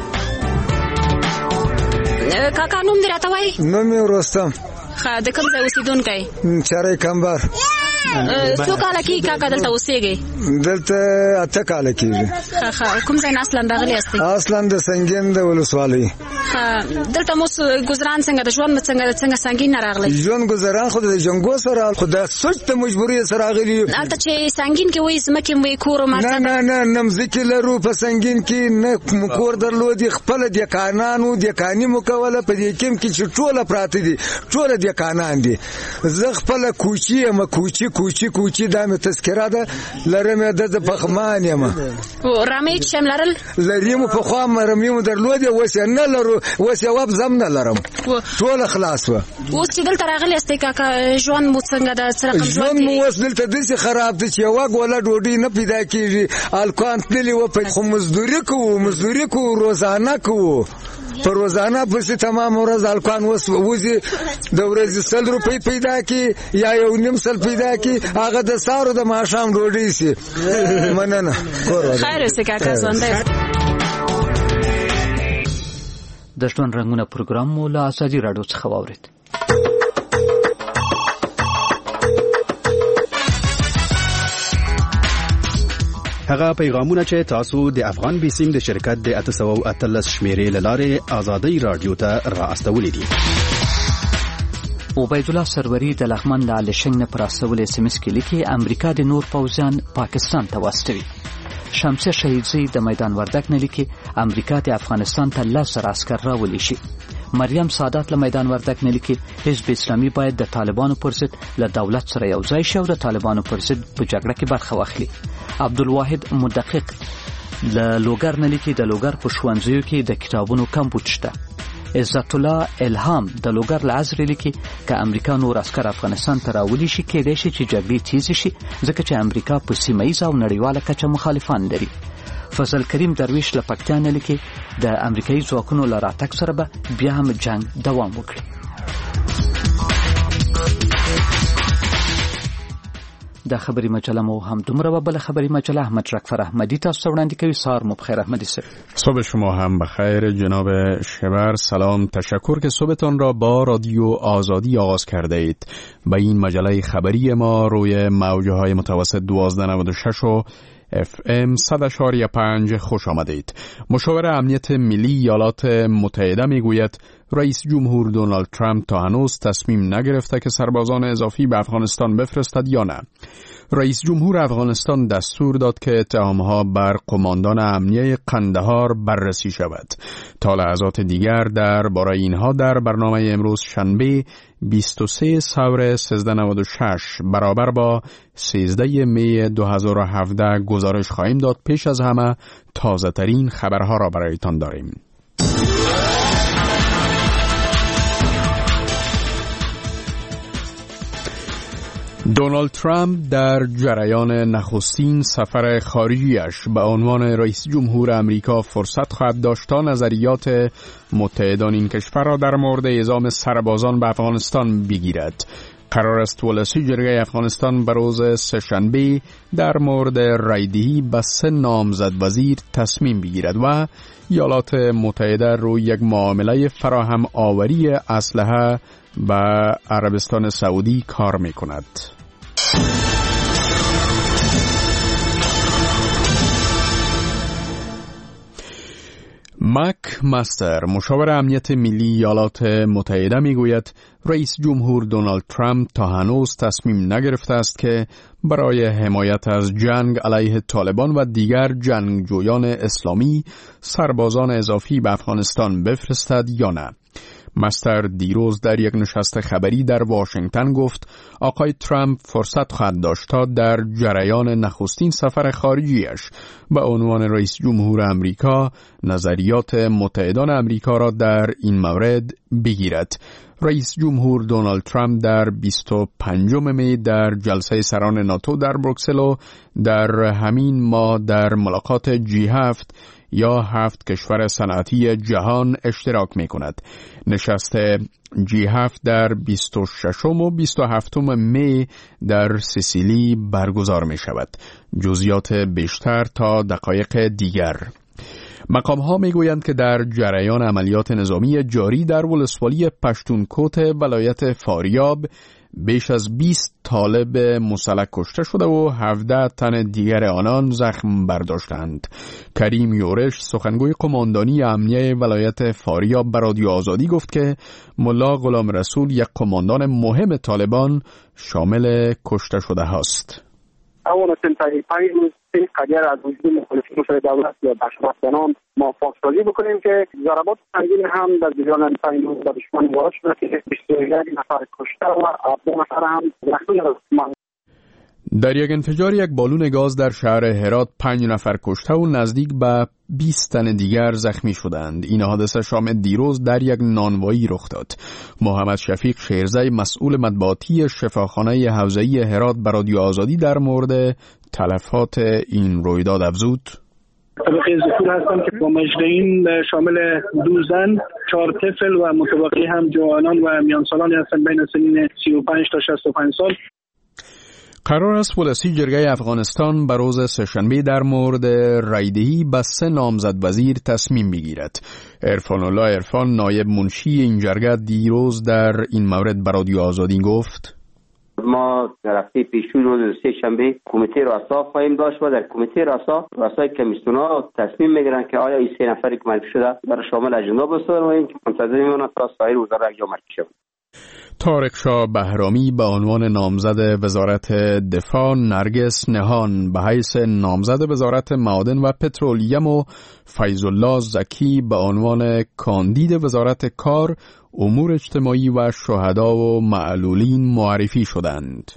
کاکا نوم دې راته وایي؟ نوم یې رستم. ښه د کوم ځای اوسېدونکی؟ چارې کمبر. څو کاله کېږي کاکا دلته اوسېږئ؟ دلته اته کاله کېږي. ښه ښه کوم ځای نه اصلا راغلي یاستئ؟ اصلا د سنګین د ولسوالۍ. ښه دلته مو ګذران څنګه د ژوند څنګه څنګه سنګین نه راغلی؟ ژوند ګذران خو د جنګو سره خو د سوچ د مجبورۍ سره راغلي. هلته چې سنګین کې وایي ځمکې مو یې کور نه نه نه نه مځکې لرو په سنګین کې نه مو کور درلودي، خپله دیکانانو دیکاني مو کوله په دې کیم کې چې ټوله پراته دي ټوله دیکانان دي. زه خپله کوچي یم کوچي کوچي کوچي دا مې تذکره ده لرم د د پخمان یم. رمې چې هم لرل؟ لري مو پخوا رمې مو درلودې اوس یې نه لرو، اوس یې وب زم نه لرم ټوله خلاص وه. اوس چې دلته راغلی یاستئ کاکا ژوند مو څنګه ده؟ څه رقم ژوند مو اوس دلته داسې خراب دی چې یوه ګوله ډوډۍ نه پیدا کېږي. الکان تللي وه خو مزدوري کوو مزدوري کوو روزانه کوو په روزانه پسې تمام ورځ الکان اوس وځي د ورځې سل روپۍ پیدا کړي یا یو نیم سل پیدا کړي، هغه د سهار د ماښام ډوډۍ سي. مننه. خیر اوسې کاکا ژوندی. د ژوند رنګونه پروګرام مو له ازادي راډیو څخه واورېد. هغه پیغامونه چې تاسو د افغان بیسیم د شرکت د اته سوه اتلس شمیرې له لارې ازادي راډیو ته را استولې دي. عبید الله سروری د لغمان د الشنګ نه پر استول اس ام اس کې لیکي امریکا د نور پوځیان پاکستان ته واستوي. شمسه شهیدزی د میدان وردک نه لیکي امریکا د افغانستان ته لس زره عسکر راولي شي. مریم سادات له میدان وردک نه لیکي حزب اسلامي باید د طالبانو پر ضد له دولت سره یو ځای شي او د طالبانو پر ضد په جګړه کې برخه واخلي. عبدالواحد مدقق له لوګر نه لیکي د لوګر په ښوونځیو کې د کتابونو کمبود شته. عزت الله الهام د لوګر له عزرې لیکي که امریکا نور عسکر افغانستان ته راولي شي کېدای شي چې جګړې تیزې شي ځکه چې امریکا په سیمه ییزه او نړیواله کچه مخالفان لري. فضل کریم درویش له پکتیا نه لیکي د امریکایي ځواکونو له راتګ سره به بیا هم جنگ دوام وکړي. د خبري مجله مو هم دومره و. بل خبري مجله احمد رکفر احمدی تاسو وړاندې کوي. سهار مو بخیر احمدی صاحب. صبح شما هم بخیر جناب شبر. سلام، تشکر که صبحتان را با رادیو آزادی آغاز کرده اید. به این مجله خبری ما روی موج‌های متوسط دوازده نود و شش و اف ام صد اشاری پنج خوش آمدید. مشاور امنیت ملی ایالات متحده میگوید رئیس جمهور دونالد ترامپ تا هنوز تصمیم نگرفته که سربازان اضافی به افغانستان بفرستد یا نه. رئیس جمهور افغانستان دستور داد که اتهام‌ها بر قماندان امنیه قندهار بررسی شود. تا لحظات دیگر درباره اینها در برنامه امروز شنبه بیست و سه سور سیزده نود و شش برابر با سیزده می دو هزار و هفده گزارش خواهیم داد. پیش از همه تازه ترین خبرها را برایتان داریم. دونالد ترامپ در جریان نخستین سفر خارجیش به عنوان رئیس جمهور امریکا فرصت خواهد داشت تا نظریات متحدان این کشور را در مورد اعزام سربازان به افغانستان بگیرد. قرار است ولسی جرگه افغانستان به روز سه‌شنبه در مورد رایدهی به سه نامزد وزیر تصمیم بگیرد و ایالات متحده روی یک معامله فراهم آوری اسلحه به عربستان سعودی کار می کند. مک مستر مشاور امنیت ملی ایالات متحده می گوید رئیس جمهور دونالد ترامپ تا هنوز تصمیم نگرفته است که برای حمایت از جنگ علیه طالبان و دیگر جنگجویان اسلامی سربازان اضافی به افغانستان بفرستد یا نه. مستر دیروز در یک نشست خبری در واشنگتن گفت آقای ترامپ فرصت خواهد داشت تا در جریان نخستین سفر خارجیش به عنوان رئیس جمهور امریکا نظریات متحدان امریکا را در این مورد بگیرد. رئیس جمهور دونالد ترامپ در بیست و پنجم می در جلسه سران ناتو در بروکسل و در همین ماه در ملاقات جی هفت یا هفت کشور صنعتی جهان اشتراک می کند. نشست جی هفت در بیست و ششم و بیست و هفتم می در سیسیلی برگزار می شود. جزئیات بیشتر تا دقایق دیگر. مقام ها می گویند که در جریان عملیات نظامی جاری در ولسوالی پشتونکوت ولایت فاریاب بیش از بیست طالب مسلح کشته شده و هفده تن دیگر آنان زخم برداشتند. کریم یورش سخنگوی قماندانی امنیه ولایت فاریاب به رادیو آزادی گفت که ملا غلام رسول یک قماندان مهم طالبان شامل کشته شده هست. اول تنتهی پنج روز این قضیه را از وجود مخالفین شده دولت یا بشمردانان ما پاسداری بکنیم که ضربات سنگین هم در جریان پنج روز به دشمن وارد شده که بیست و یک نفر کشته و دو نفر هم زخمی شده. در یک انفجار یک بالون گاز در شهر هرات پنج نفر کشته و نزدیک به بیست تن دیگر زخمی شدند. این حادثه شام دیروز در یک نانوایی رخ داد. محمد شفیق شیرزی مسئول مطبوعاتی شفاخانه حوزه‌ای هرات به رادیو آزادی در مورد تلفات این رویداد افزود: طبقه ذکور هستم که با مجرمین شامل دو زن، چهار طفل و متبقی هم جوانان و میانسالانی هستند بین سنین سی و پنج تا شصت و پنج سال. قرار است ولسی جرگه افغانستان به روز سه‌شنبه در مورد رایدهی به سه نامزد وزیر تصمیم بگیرد. عرفان الله عرفان نایب منشی این جرگه دیروز در این مورد به رادیو آزادی گفت: ما در هفته پیشین روز سه شنبه کمیته رؤسا خواهیم داشت و در کمیته رؤسا رؤسای کمیسیون‌ها تصمیم میگیرند که آیا این سه نفری که معرفی شده برای شامل اجندا بسازند و اینکه منتظر میمانند تا سایر وزرا یک جا معرفی شوند. طارق شاه بهرامی به عنوان نامزد وزارت دفاع، نرگس نهان به حیث نامزد وزارت معادن و پترولیم و فیض الله زکی به عنوان کاندید وزارت کار، امور اجتماعی و شهدا و معلولین معرفی شدند.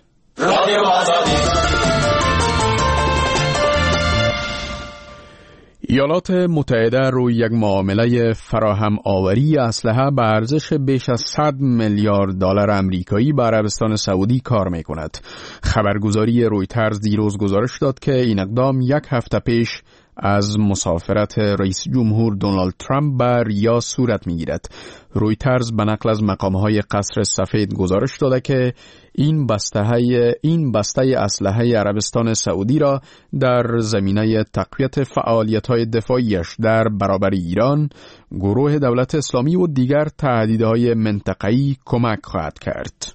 ایالات متحده روی یک معامله فراهم آوری اسلحه به ارزش بیش از صد میلیارد دلار آمریکایی به عربستان سعودی کار می کند. خبرگزاری رویترز دیروز گزارش داد که این اقدام یک هفته پیش از مسافرت رئیس جمهور دونالد ترامپ به ریاض صورت می‌گیرد. رویترز به نقل از مقام‌های قصر سفید گزارش داده که این بسته این بسته اسلحه عربستان سعودی را در زمینه تقویت فعالیت‌های دفاعیش در برابر ایران، گروه دولت اسلامی و دیگر تهدیدهای منطقه‌ای کمک خواهد کرد.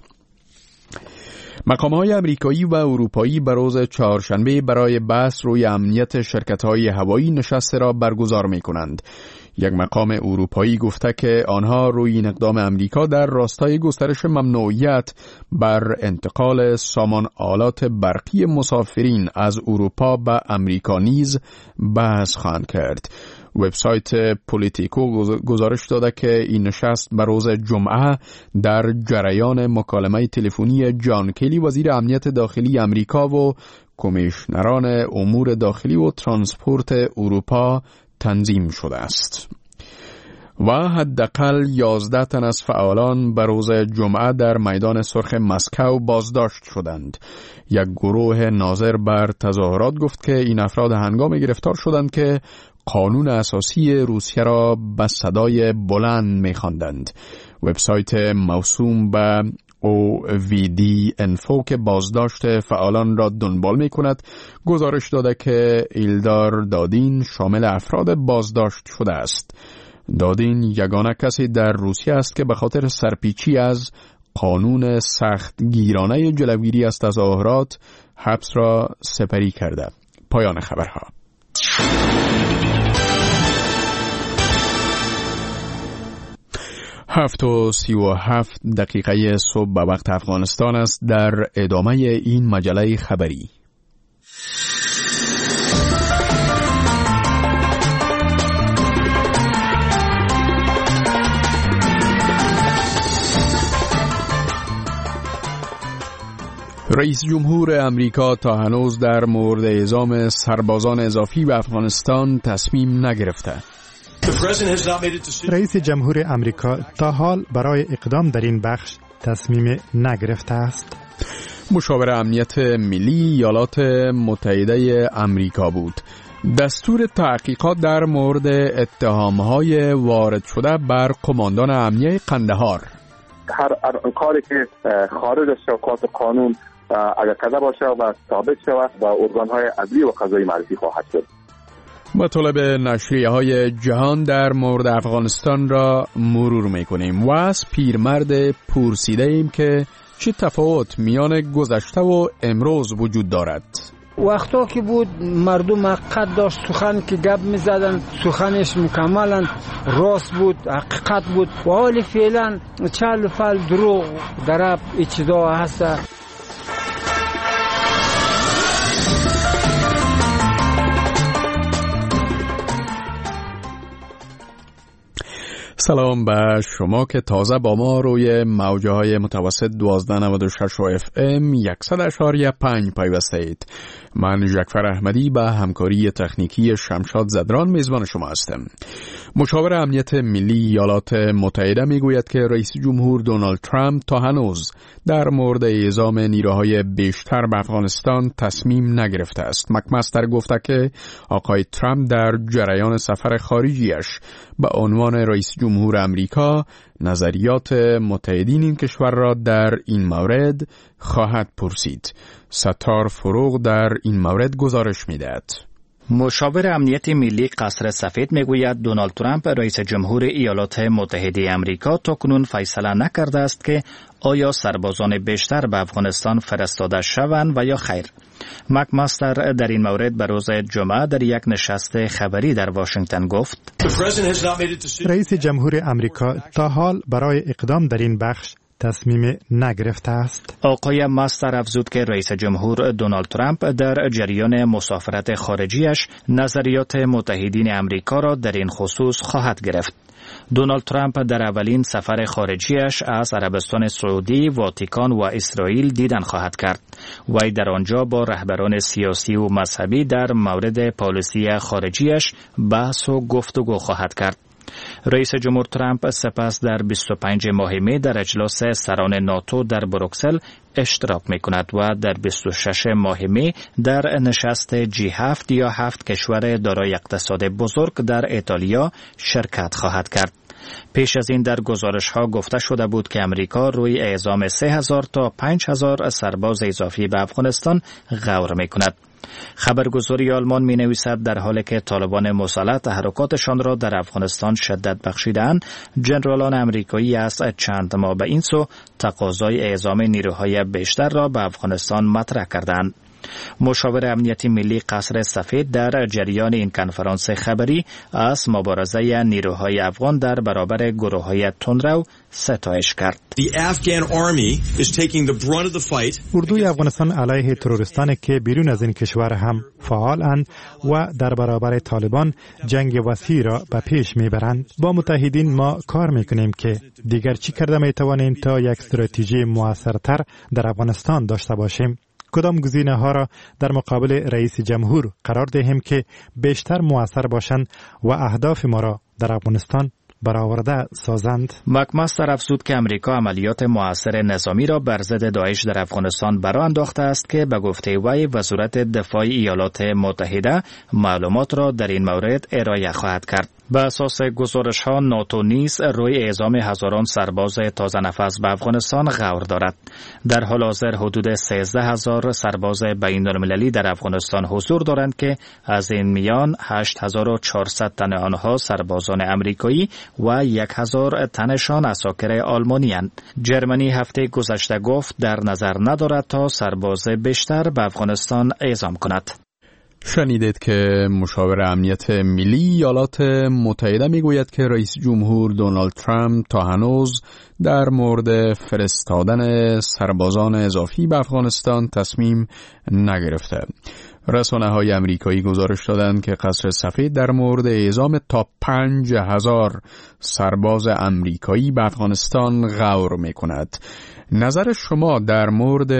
مقام‌های آمریکایی و اروپایی به روز چهارشنبه برای بحث روی امنیت شرکت‌های هوایی نشست را برگزار می‌کنند. یک مقام اروپایی گفته که آنها روی این اقدام امریکا در راستای گسترش ممنوعیت بر انتقال سامان آلات برقی مسافرین از اروپا به امریکا نیز بحث خواهند کرد. وبسایت پولیتیکو گزارش داده که این نشست به روز جمعه در جریان مکالمه تلفنی جان کلی وزیر امنیت داخلی امریکا و کمیشنران امور داخلی و ترانسپورت اروپا تنظیم شده است. و حداقل یازده تن از فعالان به روز جمعه در میدان سرخ مسکو بازداشت شدند. یک گروه ناظر بر تظاهرات گفت که این افراد هنگام گرفتار شدند که قانون اساسی روسیه را به صدای بلند می‌خواندند. وبسایت موسوم به او وی دی انفو که بازداشت فعالان را دنبال می‌کند گزارش داده که ایلدار دادین شامل افراد بازداشت شده است. دادین یگانه کسی در روسیه است که به خاطر سرپیچی از قانون سخت گیرانه جلوگیری از تظاهرات حبس را سپری کرده. پایان خبرها. هفت و سی و هفت دقیقه صبح به وقت افغانستان است. در ادامه این مجله خبری رئیس جمهور امریکا تا هنوز در مورد اعزام سربازان اضافی به افغانستان تصمیم نگرفته. رئیس جمهور امریکا تا حال برای اقدام در این بخش تصمیم نگرفته است. مشاور امنیت ملی ایالات متحده امریکا بود. دستور تحقیقات در مورد اتهام‌های وارد شده بر قماندان امنیه قندهار. هر کاری که خارج از شوکات قانون اگر کرده باشه و ثابت شود و ارگان‌های عدلی و قضایی معرفی خواهد شد. مطالب نشریه‌های جهان در مورد افغانستان را مرور می‌کنیم و از پیرمرد پرسیده ایم که چه تفاوت میان گذشته و امروز وجود دارد. وقتا که بود مردم حقیقت داشت، سخن که گپ می‌زدن سخنش مکملاً راست بود، حقیقت بود. و حال فعلا چال فال دروغ درب اچدا هست. سلام به شما که تازه با ما روی موجه های متوسط دوازده نود و شش و اف ام صد اشاری پنج پیوسته اید. من جعفر احمدی به همکاری تکنیکی شمشاد زدران میزبان شما هستم. مشاور امنیت ملی ایالات متحده میگوید که رئیس جمهور دونالد ترامپ تا هنوز در مورد اعزام نیروهای بیشتر به افغانستان تصمیم نگرفته است. مکمستر گفته که آقای ترامپ در جریان سفر خارجیش به عنوان رئیس جمهور امریکا نظریات متحدین این کشور را در این مورد خواهد پرسید. ستار فروغ در این مورد گزارش می‌دهد. مشاور امنیت ملی قصر سفید میگوید دونالد ترامپ رئیس جمهور ایالات متحده آمریکا تاکنون فیصله نکرده است که آیا سربازان بیشتر به افغانستان فرستاده شوند و یا خیر. مکماستر در این مورد به روز جمعه در یک نشست خبری در واشنگتن گفت رئیس جمهور امریکا تا حال برای اقدام در این بخش تصمیم نگرفته است. آقای ماستر افزود که رئیس جمهور دونالد ترامپ در جریان مسافرت خارجیش نظریات متحدین امریکا را در این خصوص خواهد گرفت. دونالد ترامپ در اولین سفر خارجیش از عربستان سعودی، واتیکان و اسرائیل دیدن خواهد کرد. وی در آنجا با رهبران سیاسی و مذهبی در مورد پالیسی خارجیش بحث و گفتگو خواهد کرد. رئیس جمهور ترامپ سپس در بیست و پنج ماه می در اجلاس سران ناتو در بروکسل اشتراک می کند و در بیست و شش ماه می در نشست جی هفت یا هفت کشور دارای اقتصاد بزرگ در ایتالیا شرکت خواهد کرد. پیش از این در گزارش ها گفته شده بود که امریکا روی اعزام سه هزار تا پنج هزار سرباز اضافی به افغانستان غور می کند. خبرگزاری آلمان می نویسد در حالی که طالبان مسلح تحرکاتشان را در افغانستان شدت بخشیدند، ژنرالان امریکایی از چند ماه به این سو تقاضای اعزام نیروهای بیشتر را به افغانستان مطرح کردند. مشاور امنیتی ملی قصر سفید در جریان این کنفرانس خبری از مبارزه نیروهای افغان در برابر گروه‌های تندرو ستایش کرد. اردوی افغانستان علیه تروریستانی که بیرون از این کشور هم فعالند و در برابر طالبان جنگ وسیع را به پیش میبرند. با متحدین ما کار میکنیم که دیگر چی کرده میتوانیم تا یک استراتژی موثرتر در افغانستان داشته باشیم. کدام گزینه ها را در مقابل رئیس جمهور قرار دهیم که بیشتر مؤثر باشند و اهداف ما را در افغانستان برآورده سازند. مکماستر افزود که امریکا عملیات مؤثر نظامی را بر ضد داعش در افغانستان برآ انداخته است که به گفته وی وزارت دفاع ایالات متحده معلومات را در این مورد ارائه خواهد کرد. به اساس گزارش ها ناتو نیز روی اعزام هزاران سرباز تازه نفس به افغانستان غور دارد. در حال حاضر حدود سیزده هزار سرباز بین المللی در افغانستان حضور دارند که از این میان هشت هزار و چهارصد تن آنها سربازان امریکایی و یک هزار تنشان عساکر آلمانی اند. جرمنی هفته گذشته گفت در نظر ندارد تا سرباز بیشتر به افغانستان اعزام کند. شنیدید که مشاور امنیت ملی ایالات متحده میگوید که رئیس جمهور دونالد ترامپ تا هنوز در مورد فرستادن سربازان اضافی به افغانستان تصمیم نگرفته. رسانه‌های امریکایی گزارش دادند که قصر سفید در مورد اعزام تا پنج هزار سرباز امریکایی به افغانستان غور میکند. نظر شما در مورد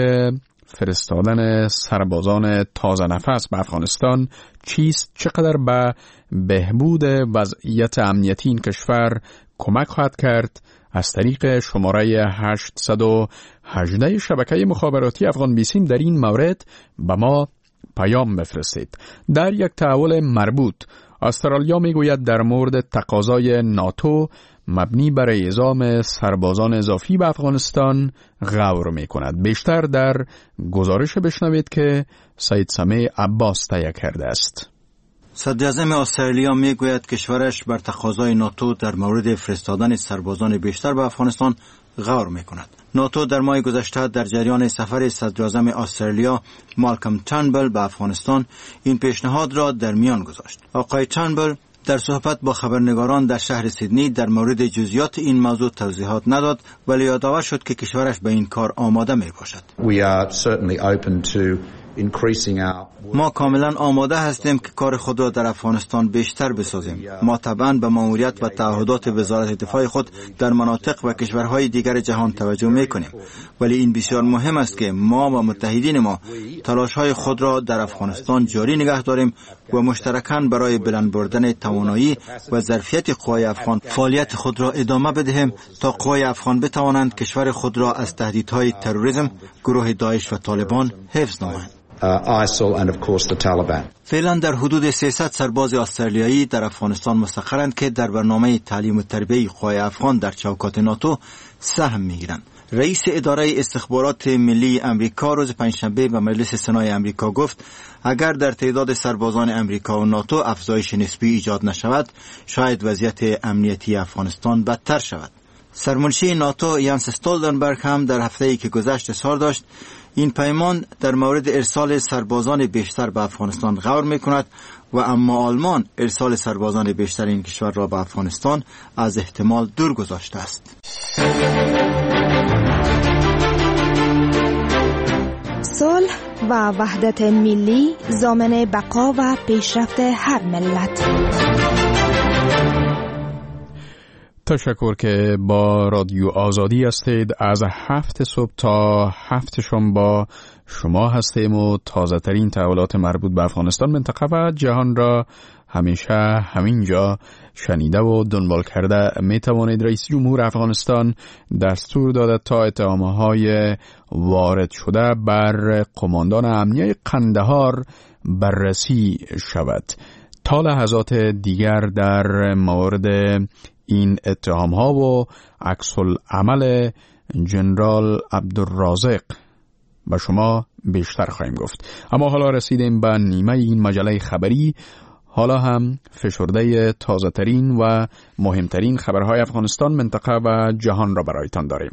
فرستادن سربازان تازه نفس به افغانستان چیست؟ چقدر به بهبود وضعیت امنیتی این کشور کمک خواهد کرد؟ از طریق شماره هشتصد و هجده شبکه مخابراتی افغان بیسیم در این مورد به ما پیام بفرستید. در یک تحول مربوط، استرالیا میگوید در مورد تقاضای ناتو مبنی بر اعزام سربازان اضافی به افغانستان غور می کند. بیشتر در گزارش بشنوید که سید سمیع عباس تهیه کرده است. صدر اعظم استرالیا می گوید کشورش بر تقاضای ناتو در مورد فرستادن سربازان بیشتر به افغانستان غور می کند. ناتو در ماه گذشته در جریان سفر صدر اعظم استرالیا مالکم ترنبل به افغانستان این پیشنهاد را در میان گذاشت. آقای ترنبل در صحبت با خبرنگاران در شهر سیدنی در مورد جزئیات این موضوع توضیحات نداد، ولی یادآور شد که کشورش به این کار آماده می باشد. We are certainly open to increasing our ما کاملا آماده هستیم که کار خود را در افغانستان بیشتر بسازیم. ما طبعا به ماموریت و تعهدات وزارت دفاع خود در مناطق و کشورهای دیگر جهان توجه میکنیم، ولی این بسیار مهم است که ما و متحدین ما تلاش‌های خود را در افغانستان جاری نگه داریم و مشترکاً برای بلند بردن توانایی و ظرفیت قوای افغان فعالیت خود را ادامه بدهیم تا قوای افغان بتوانند کشور خود را از تهدیدهای تروریسم، گروه داعش و طالبان حفظ نمایند. Uh, ISIL and of course the Taliban. فعلا در حدود سیصد سرباز استرالیایی در افغانستان مستقرند که در برنامه تعلیم و تربیت قوای افغان در چوکات ناتو سهم میگیرند. رئیس اداره استخبارات ملی امریکا روز پنجشنبه به مجلس سنای امریکا گفت اگر در تعداد سربازان امریکا و ناتو افزایش نسبی ایجاد نشود، شاید وضعیت امنیتی افغانستان بدتر شود. سرمنشی ناتو یانس استولتنبرگ هم در هفته‌ای که گذشت اظهار داشت این پیمان در مورد ارسال سربازان بیشتر به افغانستان غور می‌کند و اما آلمان ارسال سربازان بیشتر این کشور را به افغانستان از احتمال دور گذاشته است. و وحدت ملی ضامن بقا و پیشرفت هر ملت. تشکر که با رادیو آزادی هستید. از هفت صبح تا هفت شام با شما هستیم و تازه ترین تحولات مربوط به افغانستان، منطقه و جهان را همیشه همینجا شنیده و دنبال کرده می توانید. رئیس جمهور افغانستان دستور داده تا اتهام‌های وارد شده بر قماندان امنیه قندهار بررسی شود. تا لحظات دیگر در مورد این اتهام ها و عکس العمل جنرال عبدالرازق با شما بیشتر خواهیم گفت. اما حالا رسیدیم به نیمه این مجله خبری. حالا هم فشرده تازه ترین و مهمترین خبرهای افغانستان، منطقه و جهان را برایتان داریم.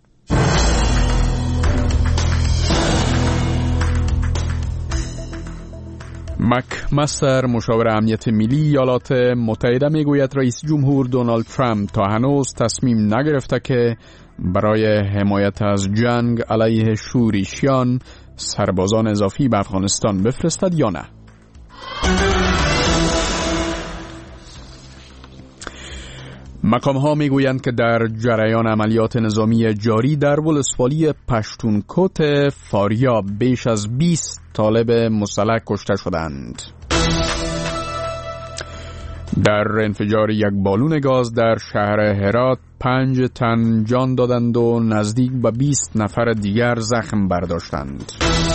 مک مستر، مشاور امنیت ملی ایالات متحده، میگوید رئیس جمهور دونالد ترامپ تا هنوز تصمیم نگرفته که برای حمایت از جنگ علیه شوریشیان سربازان اضافی به افغانستان بفرستد یا نه. مقام ها می گویند که در جریان عملیات نظامی جاری در ولسوالی پشتونکوت فاریاب بیش از بیست طالب مسلح کشته شدند. در انفجار یک بالون گاز در شهر هرات پنج تن جان دادند و نزدیک به بیست نفر دیگر زخم برداشتند.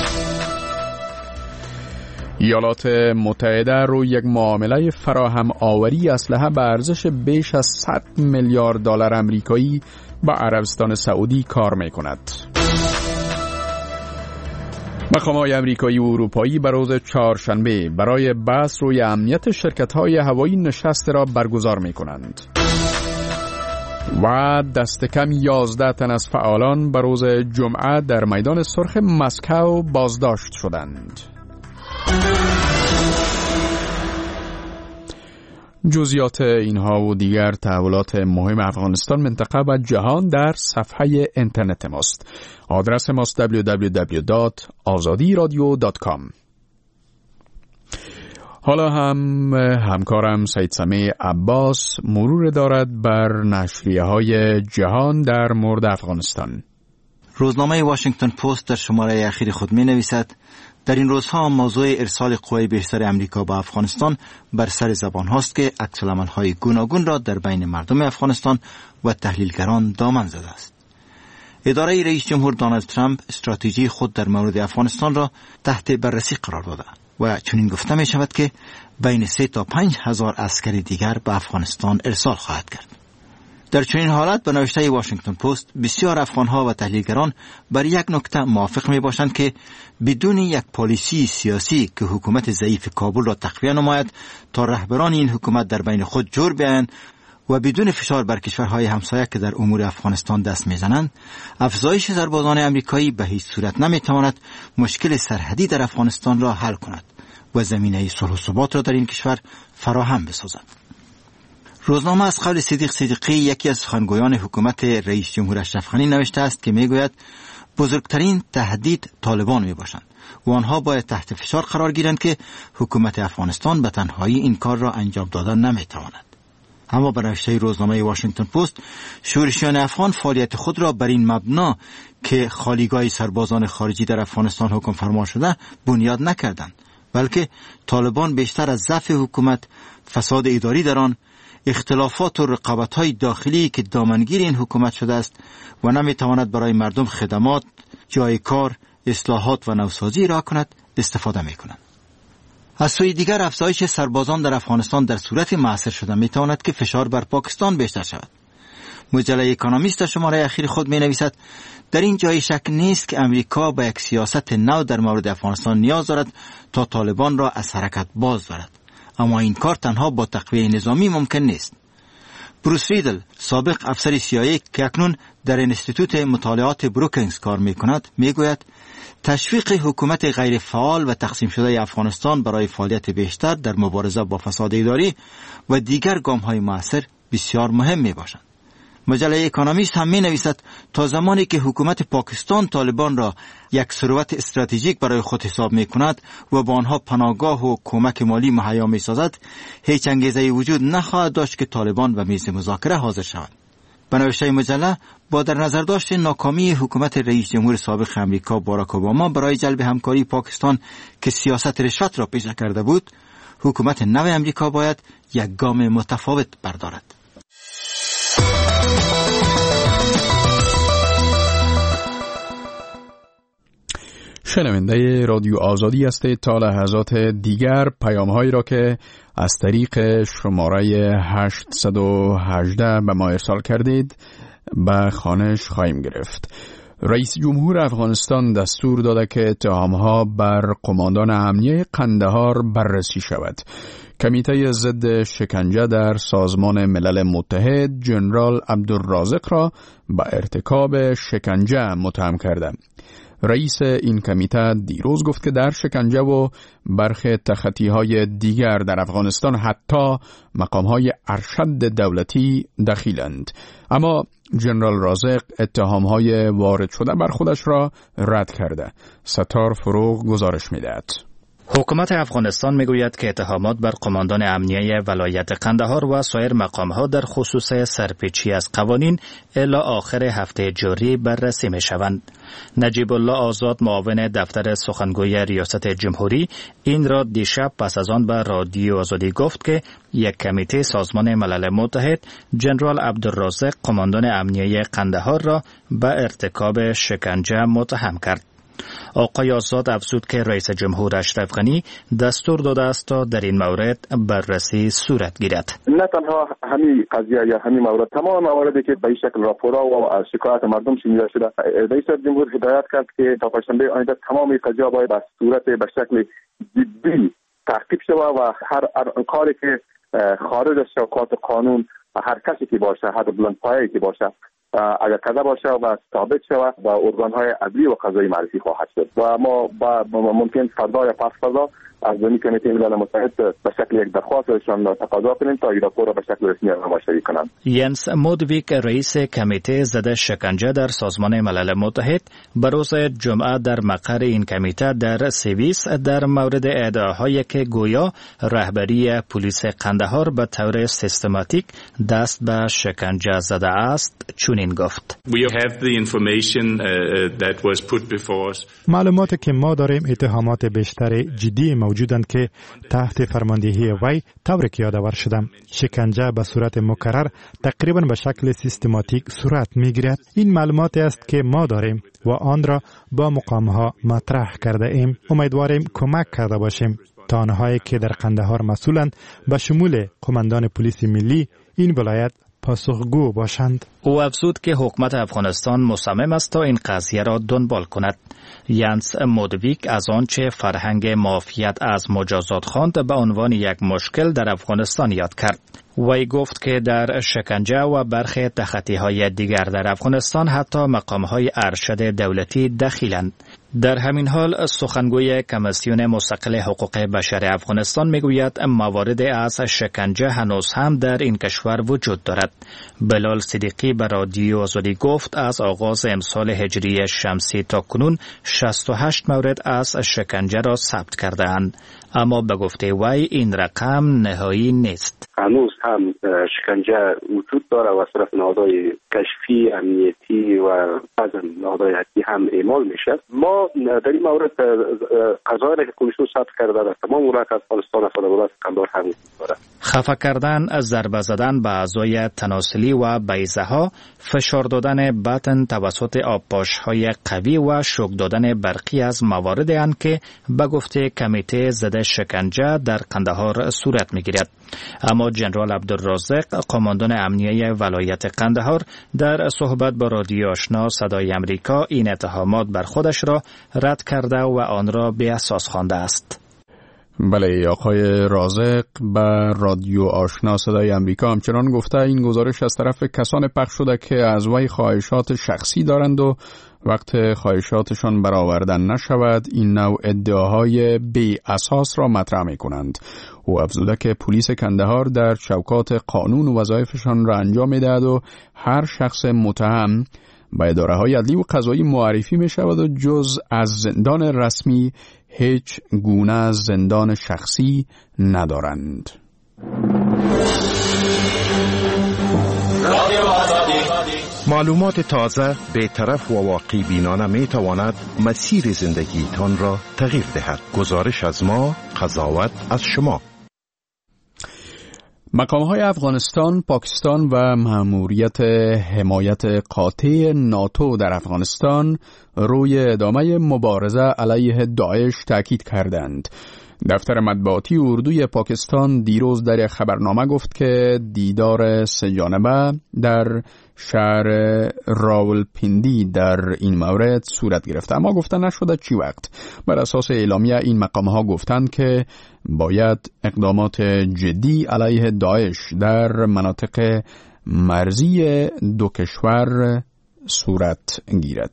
ایالات متحده روی یک معامله فراهم آوری اسلحه به ارزش بیش از صد میلیارد دلار آمریکایی با عربستان سعودی کار می‌کند. مقام‌های آمریکایی و اروپایی به روز چهارشنبه برای بحث روی امنیت شرکت‌های هوایی نشست را برگزار می‌کنند و دست کم یازده تن از فعالان به روز جمعه در میدان سرخ مسکو بازداشت شدند. جزئیات اینها و دیگر تحولات مهم افغانستان، منطقه و جهان در صفحه اینترنت ماست. آدرس ماست دبلیو دبلیو دبلیو دات آزادی رادیو دات کام. حالا هم همکارم سید سمیع عباس مرور دارد بر نشریه های جهان در مورد افغانستان. روزنامه واشنگتن پست در شماره اخیر خود می نویسد در این روزها موضوع ارسال قوای بیشتر امریکا به افغانستان بر سر زبان هاست که عکس العمل‌های گوناگون را در بین مردم افغانستان و تحلیلگران دامن زده است. اداره رئیس جمهور دونالد ترامپ استراتژی خود در مورد افغانستان را تحت بررسی قرار داده و چنین گفته می شود که بین سه تا پنج هزار عسکر دیگر به افغانستان ارسال خواهد کرد. در چنین حالت به نوشته واشنگتن پست بسیار افغانها و تحلیلگران بر یک نکته موافق می باشند که بدون یک پالیسی سیاسی که حکومت ضعیف کابل را تقویت نماید تا رهبران این حکومت در بین خود جور بیایند و بدون فشار بر کشورهای همسایه که در امور افغانستان دست میزنند، افزایش سربازان آمریکایی به هیچ صورت نمیتواند مشکل سرحدی در افغانستان را حل کند و زمینه صلح و ثبات را در این کشور فراهم بسازد. روزنامه از قول صدیق صدیقی، یکی از سخنگویان حکومت رئیس جمهور اشرف غنی، نوشته است که میگوید بزرگترین تهدید طالبان میباشند و آنها باید تحت فشار قرار گیرند که حکومت افغانستان به تنهایی این کار را انجام دادن نمیتواند. اما به نوشته روزنامه واشنگتن پست، شورشیان افغان فعالیت خود را بر این مبنا که خالیگاه سربازان خارجی در افغانستان حکم فرما شده بنیاد نکردند، بلکه طالبان بیشتر از ضعف حکومت، فساد اداری در آن، اختلافات و رقابت‌های داخلی که دامنگیر این حکومت شده است و نمیتواند برای مردم خدمات، جای کار، اصلاحات و نوسازی را کند استفاده میکنند. از سوی دیگر افزایش سربازان در افغانستان در صورت مؤثر شدن میتواند که فشار بر پاکستان بیشتر شود. مجله اکونومیست در شماره اخیر خود می نویسد در این جای شک نیست که امریکا با یک سیاست نو در مورد افغانستان نیاز دارد تا طالبان را از حرکت باز دارد، اما این کار تنها با تقویت نظامی ممکن نیست. بروس ریدل، سابق افسر سی آی ای که اکنون در انستیتوت مطالعات بروکینگز کار میکند، میگوید تشویق حکومت غیر فعال و تقسیم شده افغانستان برای فعالیت بیشتر در مبارزه با فساد اداری و دیگر گام‌های مؤثر بسیار مهم میباشند. مجله اکونومیست هم می نویسد تا زمانی که حکومت پاکستان طالبان را یک ثروت استراتژیک برای خود حساب می کند و با آنها پناهگاه و کمک مالی مهیا می سازد، هیچ انگیزه‌ای وجود نخواهد داشت که طالبان به میز مذاکره حاضر شوند. به نوشته مجله، با در نظر داشت ناکامی حکومت رئیس جمهور سابق امریکا باراک اوباما برای جلب همکاری پاکستان که سیاست رشوت را پیشه کرده بود، حکومت نو امریکا باید یک گام متفاوت بردارد. شنونده رادیو آزادی هستید. تا لحظات دیگر پیام‌هایی را که از طریق شماره هشتصد و هجده به ما ارسال کردید به خوانش خواهیم گرفت. رئیس جمهور افغانستان دستور داده که اتهام‌ها بر قماندان امنیه قندهار بررسی شود. کمیته ضد شکنجه در سازمان ملل متحد جنرال عبدالرازق را به ارتکاب شکنجه متهم کرده. رئیس این کمیته دیروز گفت که در شکنجه و برخی تخطی‌های دیگر در افغانستان حتی مقام‌های ارشد دولتی دخیلند. اما جنرال رازق اتهام‌های وارد شده بر خودش را رد کرده. ستار فروغ گزارش می‌دهد. حکومت افغانستان میگوید که اتهامات بر قماندان امنیه ولایت قندهار و سایر مقام‌ها در خصوص سرپیچی از قوانین الی آخر هفته جاری بررسی می‌شوند. نجیب الله آزاد معاون دفتر سخنگوی ریاست جمهوری این را دیشب پس از آن به رادیو آزادی گفت که یک کمیته سازمان ملل متحد جنرال عبدالرازق قماندان امنیه قندهار را به ارتکاب شکنجه متهم کرد. آقای آزاد افزود که رئیس جمهور اشرف غنی دستور داده است تا در این مورد بررسی صورت گیرد. نه تنها همین قضیه یا همین مورد، تمام مواردی که به این شکل راپورها و شکایات مردم شنیده شده، رئیس جمهور هدایت کرد که تا پنجشنبه آینده تمام قضیه باید به صورت به شکل جدی تعقیب شود و هر کاری که خارج از شوکات قانون، هر کسی که باشه، هر بلندپایه‌ای که باشه، اگر کذا باشه و ثابت شود و ارگان‌های عدلی و قضایی معرفی خواهد شد و ما با ممکن فردا یا پس فردا از این کمیته ملل متحد به شکل یک درخواستشان تقاضا کنیم تا این راپور را به شکل رسمی اعلام شوی کنند. ینس مودویک رئیس کمیته ضد شکنجه در سازمان ملل متحد به روز جمعه در مقر این کمیته در سوئیس در مورد ادعاهایی که گویا رهبری پلیس قندهار به طور سیستماتیک دست به شکنجه زده است چنین گفت. معلوماتی که ما داریم اتهامات بیشتر جدی موجودند که تحت فرماندهی وی طوری که یادآور شدم شکنجه به صورت مکرر تقریبا به شکل سیستماتیک صورت میگیرد. این معلوماتی است که ما داریم و آن را با مقامها مطرح کرده ایم. امیدواریم کمک کرده باشیم تا آنهایی که در قندهار مسئولند به شمول قماندان پلیس ملی این ولایت پاسخگو باشند. او افزود که حکومت افغانستان مصمم است تا این قضیه را دنبال کند. ینس مودویک از آنچه فرهنگ معافیت از مجازات خواند به عنوان یک مشکل در افغانستان یاد کرد. وی گفت که در شکنجه و برخی تخطی‌های دیگر در افغانستان حتی مقام‌های ارشد دولتی دخیلند. در همین حال سخنگوی کمیسیون مستقل حقوق بشر افغانستان میگوید موارد از شکنجه هنوز هم در این کشور وجود دارد. بلال صدیقی به رادیو آزادی گفت از آغاز امسال هجری شمسی تا کنون شصت و هشت مورد از شکنجه را ثبت کرده‌اند، اما به گفته وی این رقم نهایی نیست. هنوز هم شکنجه وجود داره و صرف نهادهای کشفی، امنیتی و بعضا نهادهای حقیقی هم اعمال میشه. ما در این مورد قضایی که کمیسیون ثبت کرده در تمام ولایت افغانستان از ولایت قندهار هم داره. خفه کردن، ضربه زدن به اعضای تناسلی و بیضه ها، فشار دادن بطن توسط آبپاشهای قوی و شوک دادن برخی از مواردی اند که به گفته کمیته ضد شکنجه در قندهار صورت میگیرد. اما جنرال عبدالرازق قماندان امنیه ولایت قندهار در صحبت با رادیو آشنا صدای امریکا این اتهامات بر خودش را رد کرده و آن را بی اساس خوانده است. بله، آقای رازق به رادیو آشنا صدای امریکا همچنان گفته این گزارش از طرف کسان پخش شده که از وی خواهشات شخصی دارند و وقت خواهشاتشان برآوردن نشود این نوع ادعاهای بی اساس را مطرح می کنند. او افزوده که پلیس کندهار در چوکات قانون و وظایفشان را انجام می دهد و هر شخص متهم به اداره‌های عدلی و قضایی معرفی می شود و جز از زندان رسمی هیچ گونه زندان شخصی ندارند. معلومات تازه، بی‌طرف و واقعی بینانه می تواند مسیر زندگیتان را تغییر دهد. گزارش از ما، قضاوت از شما. مقام‌های افغانستان، پاکستان و مأموریت حمایت قاطع ناتو در افغانستان روی ادامه مبارزه علیه داعش تاکید کردند. دفتر مطبوعاتی اردوی پاکستان دیروز در خبرنامه گفت که دیدار سه‌جانبه در شهر راولپیندی در این مورد صورت گرفته، اما گفته نشده چی وقت. بر اساس اعلامیه این مقام‌ها گفتند که باید اقدامات جدی علیه داعش در مناطق مرزی دو کشور صورت گیرد.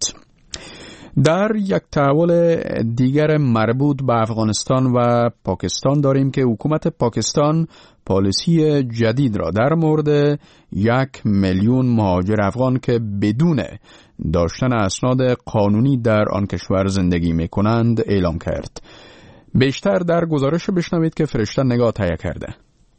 در یک تحول دیگر مربوط به افغانستان و پاکستان داریم که حکومت پاکستان پالیسی جدید را در مورد یک میلیون مهاجر افغان که بدون داشتن اسناد قانونی در آن کشور زندگی می کنند اعلام کرد. بیشتر در گزارش بشنوید که فرشته نگاه تهیه کرده.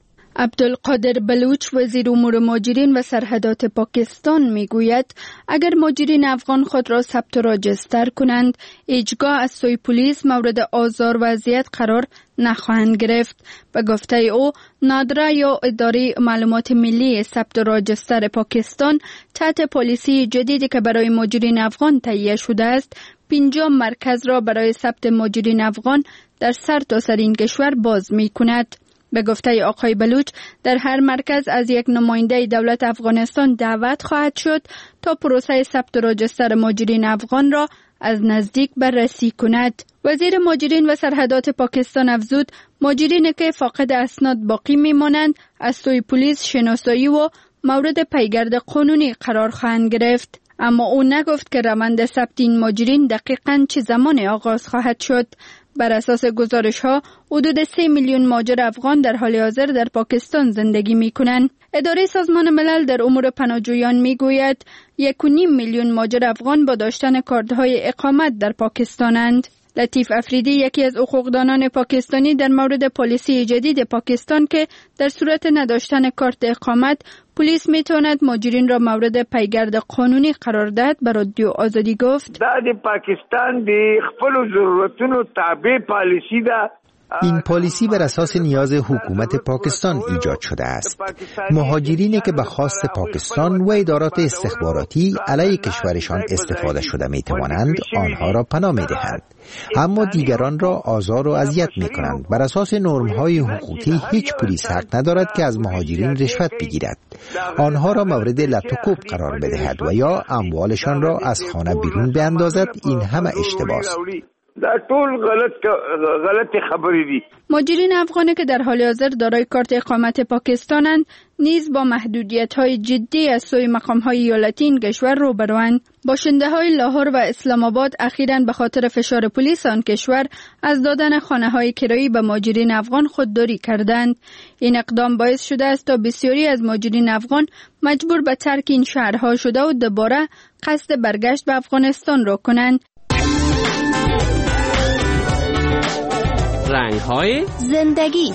عبدالقادر بلوچ وزیر امور مهاجرین و سرحدات پاکستان میگوید اگر مهاجرین افغان خود را ثبت و راجستر کنند هیچگاه از سوی پلیس مورد آزار و اذیت قرار نخواهند گرفت. به گفته او نادره یا اداره معلومات ملی ثبت و راجستر پاکستان تحت پالیسی جدیدی که برای مهاجرین افغان تهیه شده است پنجاه مرکز را برای ثبت مهاجرین افغان در سرتاسر این کشور باز می کند. به گفته آقای بلوچ در هر مرکز از یک نماینده دولت افغانستان دعوت خواهد شد تا پروسه ثبت و راجستر مهاجرین افغان را از نزدیک بررسی کند. وزیر مهاجرین و سرحدات پاکستان افزود مهاجرین که فاقد اسناد باقی میمانند از سوی پلیس شناسایی و مورد پیگرد قانونی قرار خواهند گرفت. اما او نگفت که روند ثبت این مهاجرین دقیقاً چه زمان آغاز خواهد شد. بر اساس گزارش ها حدود سه میلیون مهاجر افغان در حال حاضر در پاکستان زندگی می کنند. اداره سازمان ملل در امور پناهجویان می گوید یک و نیم میلیون مهاجر افغان با داشتن کارت‌های اقامت در پاکستانند. لطیف افریدی یکی از حقوقدانان پاکستانی در مورد پالیسی جدید پاکستان که در صورت نداشتن کارت اقامت پلیس میتواند مهاجرین را مورد پیگرد قانونی قرار دهد به رادیو آزادی گفت د پاکستان د خپل ضرورتونو تابع پالیسی ده. این پالیسی بر اساس نیاز حکومت پاکستان ایجاد شده است. مهاجرینی که به خواست پاکستان و ادارات استخباراتی علیه کشورشان استفاده شده می توانند آنها را پناه می دهند، اما دیگران را آزار و اذیت می کنند. بر اساس نرم‌های حقوقی هیچ پلیس حق ندارد که از مهاجرین رشوت بگیرد، آنها را مورد لط و کوب قرار بدهد و یا اموالشان را از خانه بیرون بیاندازد. این همه اشتباه است. دا ټول غلط غلط خبرې دي. مهاجرین افغانی که در حال حاضر دارای کارت اقامت پاکستانند نیز با محدودیت‌های جدی از سوی مقام‌های ایالتی این کشور روبروند. باشنده‌های لاهور و اسلام آباد اخیراً به خاطر فشار پلیس آن کشور از دادن خانه‌های کرایی به مهاجرین افغان خودداری کردند. این اقدام باعث شده است تا بسیاری از مهاجرین افغان مجبور به ترک این شهرها شده و دوباره قصد برگشت به افغانستان را کنند. رنگ‌های زندگی.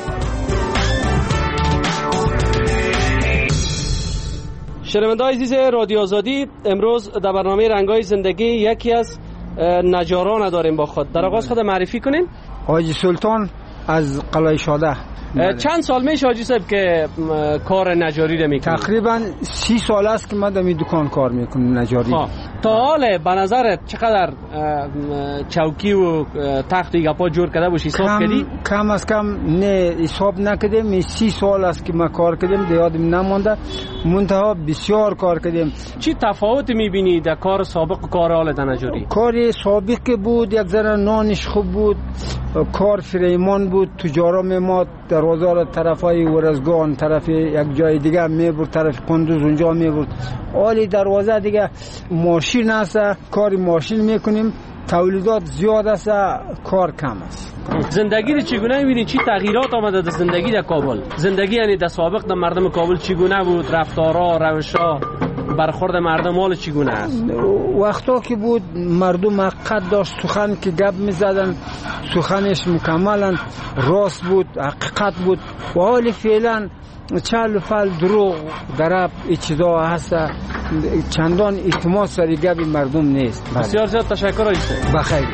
شنونده‌های عزیز رادیو آزادی، امروز در برنامه رنگ‌های زندگی یکی از نجاران داریم با خود. در آغاز خود معرفی کنین. حاجی سلطان از قلعه شاده. چند سال میشه حاجی صاحب که کار نجاری رو میکنید؟ تقریبا سی سال است که من در این دکان کار میکنم نجاری. تا حال به نظرت چقدر چوکی و تخت گپا جور کرده باشی حساب کردی؟ کم از کم نه حساب نکردم. سی سال است که من کار کردم، یادم نمونده. منتها بسیار کار کردم. چی تفاوت میبینی در کار سابق و کار حال نجاری؟ کار سابق بود یک ذره نانش خوب بود، کار فریمان بود، تجارا ما در دروازه را طرفای ورزگان طرف یک جای دیگه میبرد، طرف قندوز اونجا میبرد. ولی دروازه دیگه ماشین است، کار ماشین میکنیم، تولیدات زیاد است، کار کم است. زندگی رو چگونه می‌بینید؟ چی تغییرات آمده در زندگی در کابل؟ زندگی یعنی در سابق در مردم کابل چگونه بود؟ رفتارها، روش‌ها، برخورد مردم حال چگونه است؟ وقتا که بود مردم حقیقت داشت، سخن که گپ می‌زدن سخنش مکملا راست بود، حقیقت بود. و حال فعلا چال فال دروغ درب چیزا هست، چندان اعتماد سر گپ مردم نیست. بسیار زیاد تشکر است. بخیر.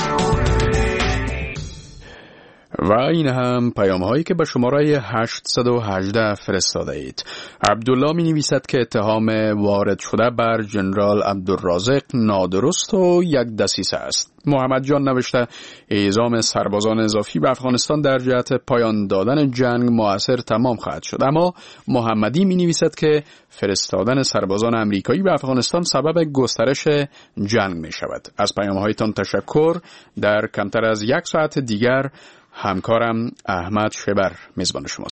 و این هم پیام هایی که به شماره هشتصد و هجده فرستاده اید. عبدالله می نویسد که اتهام وارد شده بر جنرال عبدالرازق نادرست و یک دسیسه است. محمد جان نوشته اعزام سربازان اضافی به افغانستان در جهت پایان دادن جنگ موثر تمام خواهد شد. اما محمدی می نویسد که فرستادن سربازان امریکایی به افغانستان سبب گسترش جنگ می شود. از پیام هایتان تشکر. در کمتر از یک ساعت دیگر همکارم احمد شبر میزبان شماست.